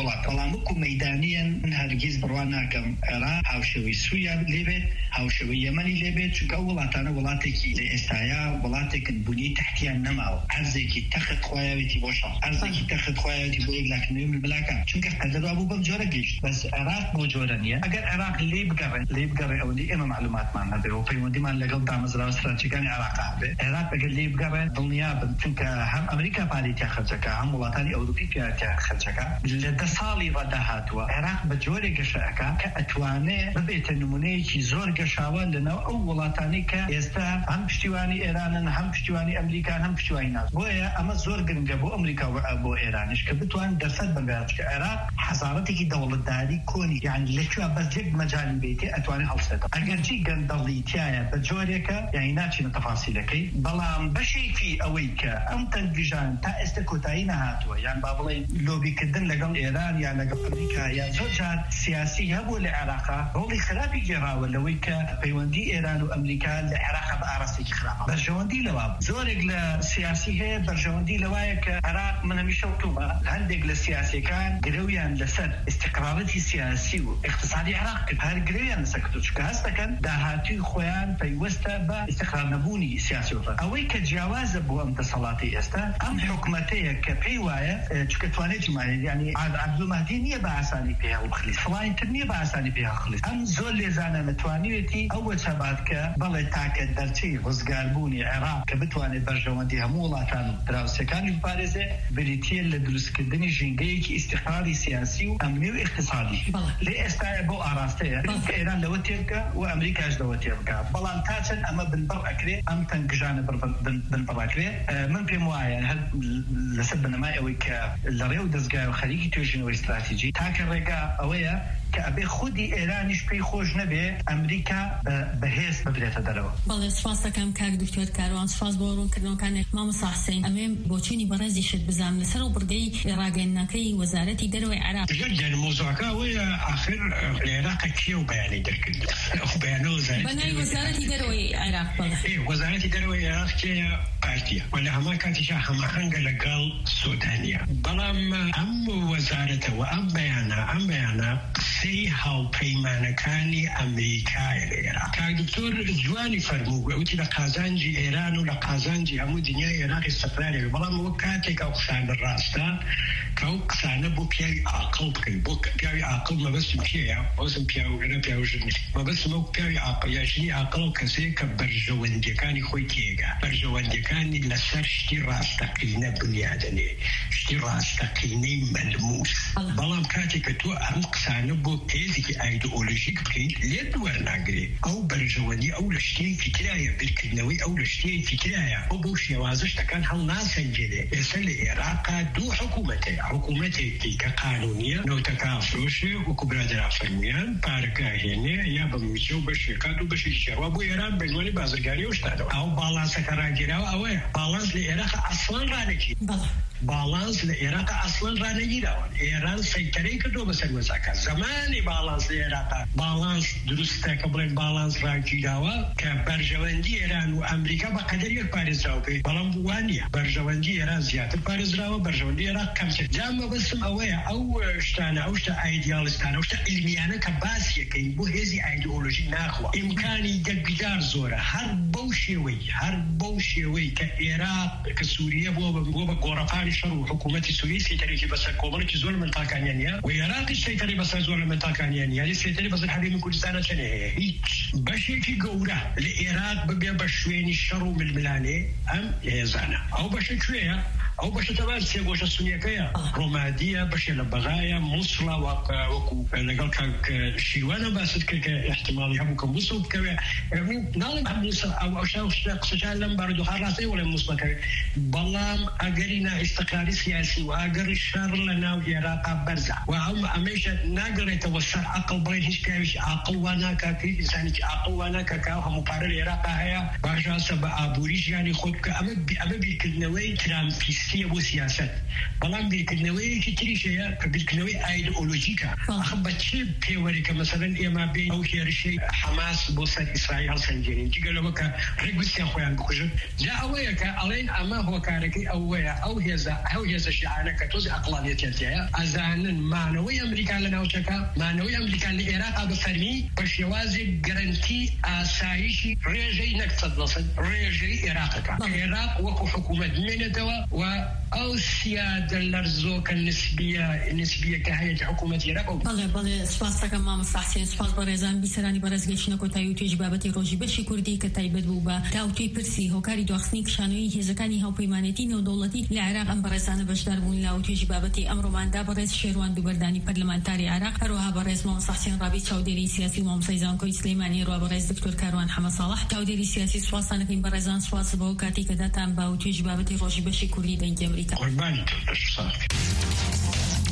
Speaker 3: وڵات بەڵامکو مەدانیان من هەرگیز بڕوان ناکەم عێراق هاوشێوەی سووریا لێبێت هاوشێوەی یەمەنی لێبێت چونکە ئەو وڵاتانە وڵاتێکی لە ئێستایا وڵاتێکن بوونی تحتیان نەماوە عەرزێکی تەخت خۆیاوێتی بۆ شەڕ عەرزێکی تەخت خۆیاوێتی بۆ یەکلاکردنەوەی ململاکان چونکە قەدەروا بوو بەم جۆرە گەیشت بەس عێراق بۆ جۆرە نییە ئەگەر عێراق لێ بگەڕێن لێ بگەڕێ ئەوەندی ئێمە معلوماتمان هەبێ و پەیوەندیمان لەگەڵ دامەزراوە ستراتیژیەکانی عێراقا هەبێ عێراق ئەگەر لێ بگەڕێن دڵنیابن چونکە هەم ئەمریکا پارێتیا خەرجەکە هەم وڵاتانی ئەوروپی پارێتیا خەرجەکە لە دە ساڵی ڕەداهاتووە عێراق بە جۆرێک گەشەکە کە ئەتوانێ ببێتە نمونەیەکی زۆر گەشاوە لەنەوە ئەو وڵاتانی کە ئێستا هەم پشتیوانی ئێرانن هەم پشتیوانی ئەمریکان هەم پشتیوانی ناز بۆیە ئەمە زۆر گرنگە بۆ ئەمریکا و بۆ ئێرانش کە بتوان دەرفەت بگات کە عێراق حەزارەتێکی دەوڵەتداری کۆنی یعنی لەکوێ بەجێک مەجالی بێتێ ئەتوانێ هەڵسێتە ئەگەرچی گەندەڵیتیایە بە جۆرێکە یعنی ناچینە تەفاسیلەکەی بەڵام بەشێکی ئەوەی کە ئەم تەنگیژان تا ئێستا کۆتایی نەهاتووە یان با بڵێن لۆبیکردن لەگەڵ ئێران یان لەگەڵ ئەمریکا یان زۆر جار سیاسی هەبوو لە عێراقا ڕۆڵی خراپی گێڕاوە لەوەی کە پەیوەندی ئێران و ئەمریکا لە عێراقا بە ئاراستێکی خراپە بەرژەوەندی لەوا زۆرێک لە سیاسی هەیە بەرژەوەندی لەوایە کە عێراق من هەمیشە وتومە هەندێک لە سیاسیەکان گرەویان لەسەر استقرارەتی سیاسی و اقتصادی عێراق کرد هەر گرەویان لەسەر کردو چونکە هەست دەکەن داهاتووی خۆیان پەیوەستە بە استقرار نەبوونی سیاسی وڵات ئەوەی کە جیاوازە بۆ ئەم دەسەڵاتی ئێستا ئەم حکومەتەیە کە پێی وایە چونکە توانێت جماهیر یعنی عەبدولمەهدی نییە بە ئاسانی پێ هەڵبخلیت فڵانی تر نییە بە ئاسانی پێ هەڵبخلیت ئەم زۆر لێزانە نەتوانیوێتی ئەو وەچەبات کە بەڵێ تاکە دەرچەی ڕزگاربوونی عێراق کە بتوانێت بەرژەوەندی هەموو وڵاتان و دراوسەکانی بپارێزێ بریتیە لە دروستکردنی ژینگەیەکی استقراری سیاسی و ئەمنی و اقتصادی لێ ئێستاە بۆ ئاراستەیە کە ئێران لەوە تێبکە و ئەمریکاش لەوە تێبکە بەڵام تا چەند ئەمە بنبڕ ئەکرێ ئەم تەنگژانە بنبڕەکرێ من پێم وایە هەر لەسەر بنەمای ئەوەی کە لە ڕێو دەستگای و خەریکی توێژینەوەی استراتیژی تاکە ڕێگا ئەوەیە کە ئەبێ خودی ئێرانیش پێی خۆش نەبێ ئەمریکا بەهێز ببرێتە دەرەوە.
Speaker 2: بەڵێ سپاس دەکەم کاک دکتۆر کاروان سپاس بۆ ڕوونکردنەوەکانێک مامۆستا حوسێن ئەمێ بۆچوونی بەڕێزیشت بزانم لەسەر و بڕگەی ڕاگەیەندنەکەی وەزارەتی دەرەوەی عێراق.
Speaker 4: جد موضوعەکە ئەوەیە ئاخر عێراق کێ و بەیانی دەرکرد بەیانە وەزارەتی
Speaker 2: بەنای وەزارەتی دەرەوەی عێراق بەڵێ
Speaker 4: وەزارەتی دەرەوەی عێراق کێیە پارتیە و لە هەمان کاتیشا هەماهەنگە لەگەڵ سودانیە بەڵام ئەم وەزارەتەوە ئەم بەیانە ئەم بەیانە قسەی هاوپەیمانەکانی ئەمریکایە لە عێراق. کاک دکتۆر جوانی فەرموو وتی لە قازانجی ئێران و لە قازانجی هەموو دنیای عێراق استقرارێ بەڵام ئەوە کاتێک ئەو قسانە ڕاستە کە ئەو قسانە بۆ پیاوی عاقڵ بکەین بۆ پیاوی عاقڵ مەبەستم کێیە ئەوسم پیاوگەرە پیاوژن مەبەستم ئەو پیاوی عاقڵ یاشنی عاقڵ و کەسەیە کە بەرژەوەندیەکانی خۆی تێگا بەرژەوەندیەکانی لەسەر شتی ڕاستەقینە بنیادەنێ شتی ڕاستەقینەی مەلموس بەڵام کاتێک کە تۆ ئەم قسانە بۆ تێزێکی ئایدئۆلۆژیک بکەیت لێت وەرناگرێ ئەو بەرژەوەندی ئەو لە شتێکی ترایە بیرکردنەوەی ئەو لە شتێکی ترایە ئەو بۆ شێوازە شتەکان هەڵ ناسەنجێنێ ئێستا لە عێراقا دوو حکوومەتەیە حکوومەتێکی کە قانونیە نەوتەکە ئافرۆشێ وەکو برادەر فەرموویان پارەکە هێنێ یا بە موچە و بەشێکات و بەشێکی شێڕوا بۆ ئێران بەنوانی بازرگانی و شتادەوە ئەو باڵانسەکە ڕاگیراوە ئەوەیە باڵانس لە عێراق ئەسڵان ڕانەکی باڵانس لە عێراق ئەسڵان ڕانەگیراوە ئێران سەیتەرەی کردو بەسەر وەزاکە زمانی باڵانس لە عێراق باڵانس دروستە کە بڵێن باڵانس ڕاگیراوە کە بەرژەوەندی ئێران و ئەمریکا بە قەدەر یەک پارێزراوە پێ بەڵام وانە بەرژەوەندی ئێران زیاتر پارێزراوە بەرژەوەندی عێراق کەمتر جا مەبەستم ئەوەیە ئەو شتانە ئەو شتە ئایدیاڵستانە ئەو شتە علمیانە کە باسیەکەین بۆ هێزی ئایدئۆلۆژی ناخوە ئیمکانی گەگدار زۆرە هەر بەو شێوەی هەر بەو شێوەی کە عێراق کە سووریە بۆ بۆ بە گۆڕەپانی شەڕ و حکوومەتی سووری سێتەرێکی بەسەر کۆمەڵێکی زۆر منتاقانیان نیە و عێراقیش سێتەرێ بەسەر زۆر لە منتاقانیان یعنی سێتەرێ بەسەر هەرێمی کوردستانە چەنە هەیە هیچ بەشێکی گەورە لە عێراق ببێ بە شوێنی شەڕ و ململانێ ئەم هێزانە ئەو بەشە کوێیە ئەو بەشە تەبان سێ گۆشە سونیەکەیە ڕۆمادیە بەشێ لە بەغایە مووسڵە وەکو لەگەڵ کاک شیوانە باست کرد کە احتیماڵی هەبوو کە مووسڵ بکەوێ ناڵێم هەم مووسڵ ئەو ئەوشا شتە قسەجان لەم بارودۆخا ڕاستەی وەڵێ مووسڵەکەوێ بەڵام ئەگەری نائستقراری سیاسی و ئەگەری شەڕ لە ناو عێراقا بەرزە و ئەو ئەمەیشە ناگەڕێتەوە سەر عەقڵ بڵێن هیچ پیاوێکی عاقڵ وا ناکا کە ئینسانێکی عاقڵ وا ناکا کە هەموو پارە لە عێراقا هەیە باشاسە بە ئابووری ژیانی خۆت بکە ئەمە ئەمە بیرکردنەوەی ترامپیست سياسة سياسات بلان بيكنوي كتريشيا بيكنوي ايديولوجيكا اخبط شيء بيوريك مثلا اما بين او هي شيء حماس بوسط اسرائيل سنجين قالوا لك ريغوسيا خويا بكوج جاء وياك الين اما هو كاركي او او هي او هي شيعانه كتوز اقلانيه تاعها ازان معنوي امريكا لنا وشكا معنوي امريكا العراق بفرمي بشوازي جرانتي اسايشي ريجي نكتب وصل ريجي عراقك العراق وكو حكومه من دوا او السياده الارزوك النسبيه النسبيه كهيئه حكومه العراق
Speaker 2: بله بله سپاس دکم مام صحسین سپاس برزان بیسرانی برزگشت نکوتای توی جبابت روزی بشی کردی که تایبد بوبا تاوتی پرسی هوکاری دوخنیک شانوی هزکانی هاو پیمانتی نو دولتی لعراق ام برزان بشدار بون لاو توی جبابتی امر من دا برز شیروان دو بردانی پارلمانتاری عراق روها برز مام صحسین رابی چودری سیاسی مام سیزان کوی سلیمانی رو برز دکتور کاروان حمد صالح چودری سیاسی سپاسانه که برزان سپاس با کاتی که داتم با توی جبابت روزی بشی کردی دنگ امریکا
Speaker 4: قربانی تو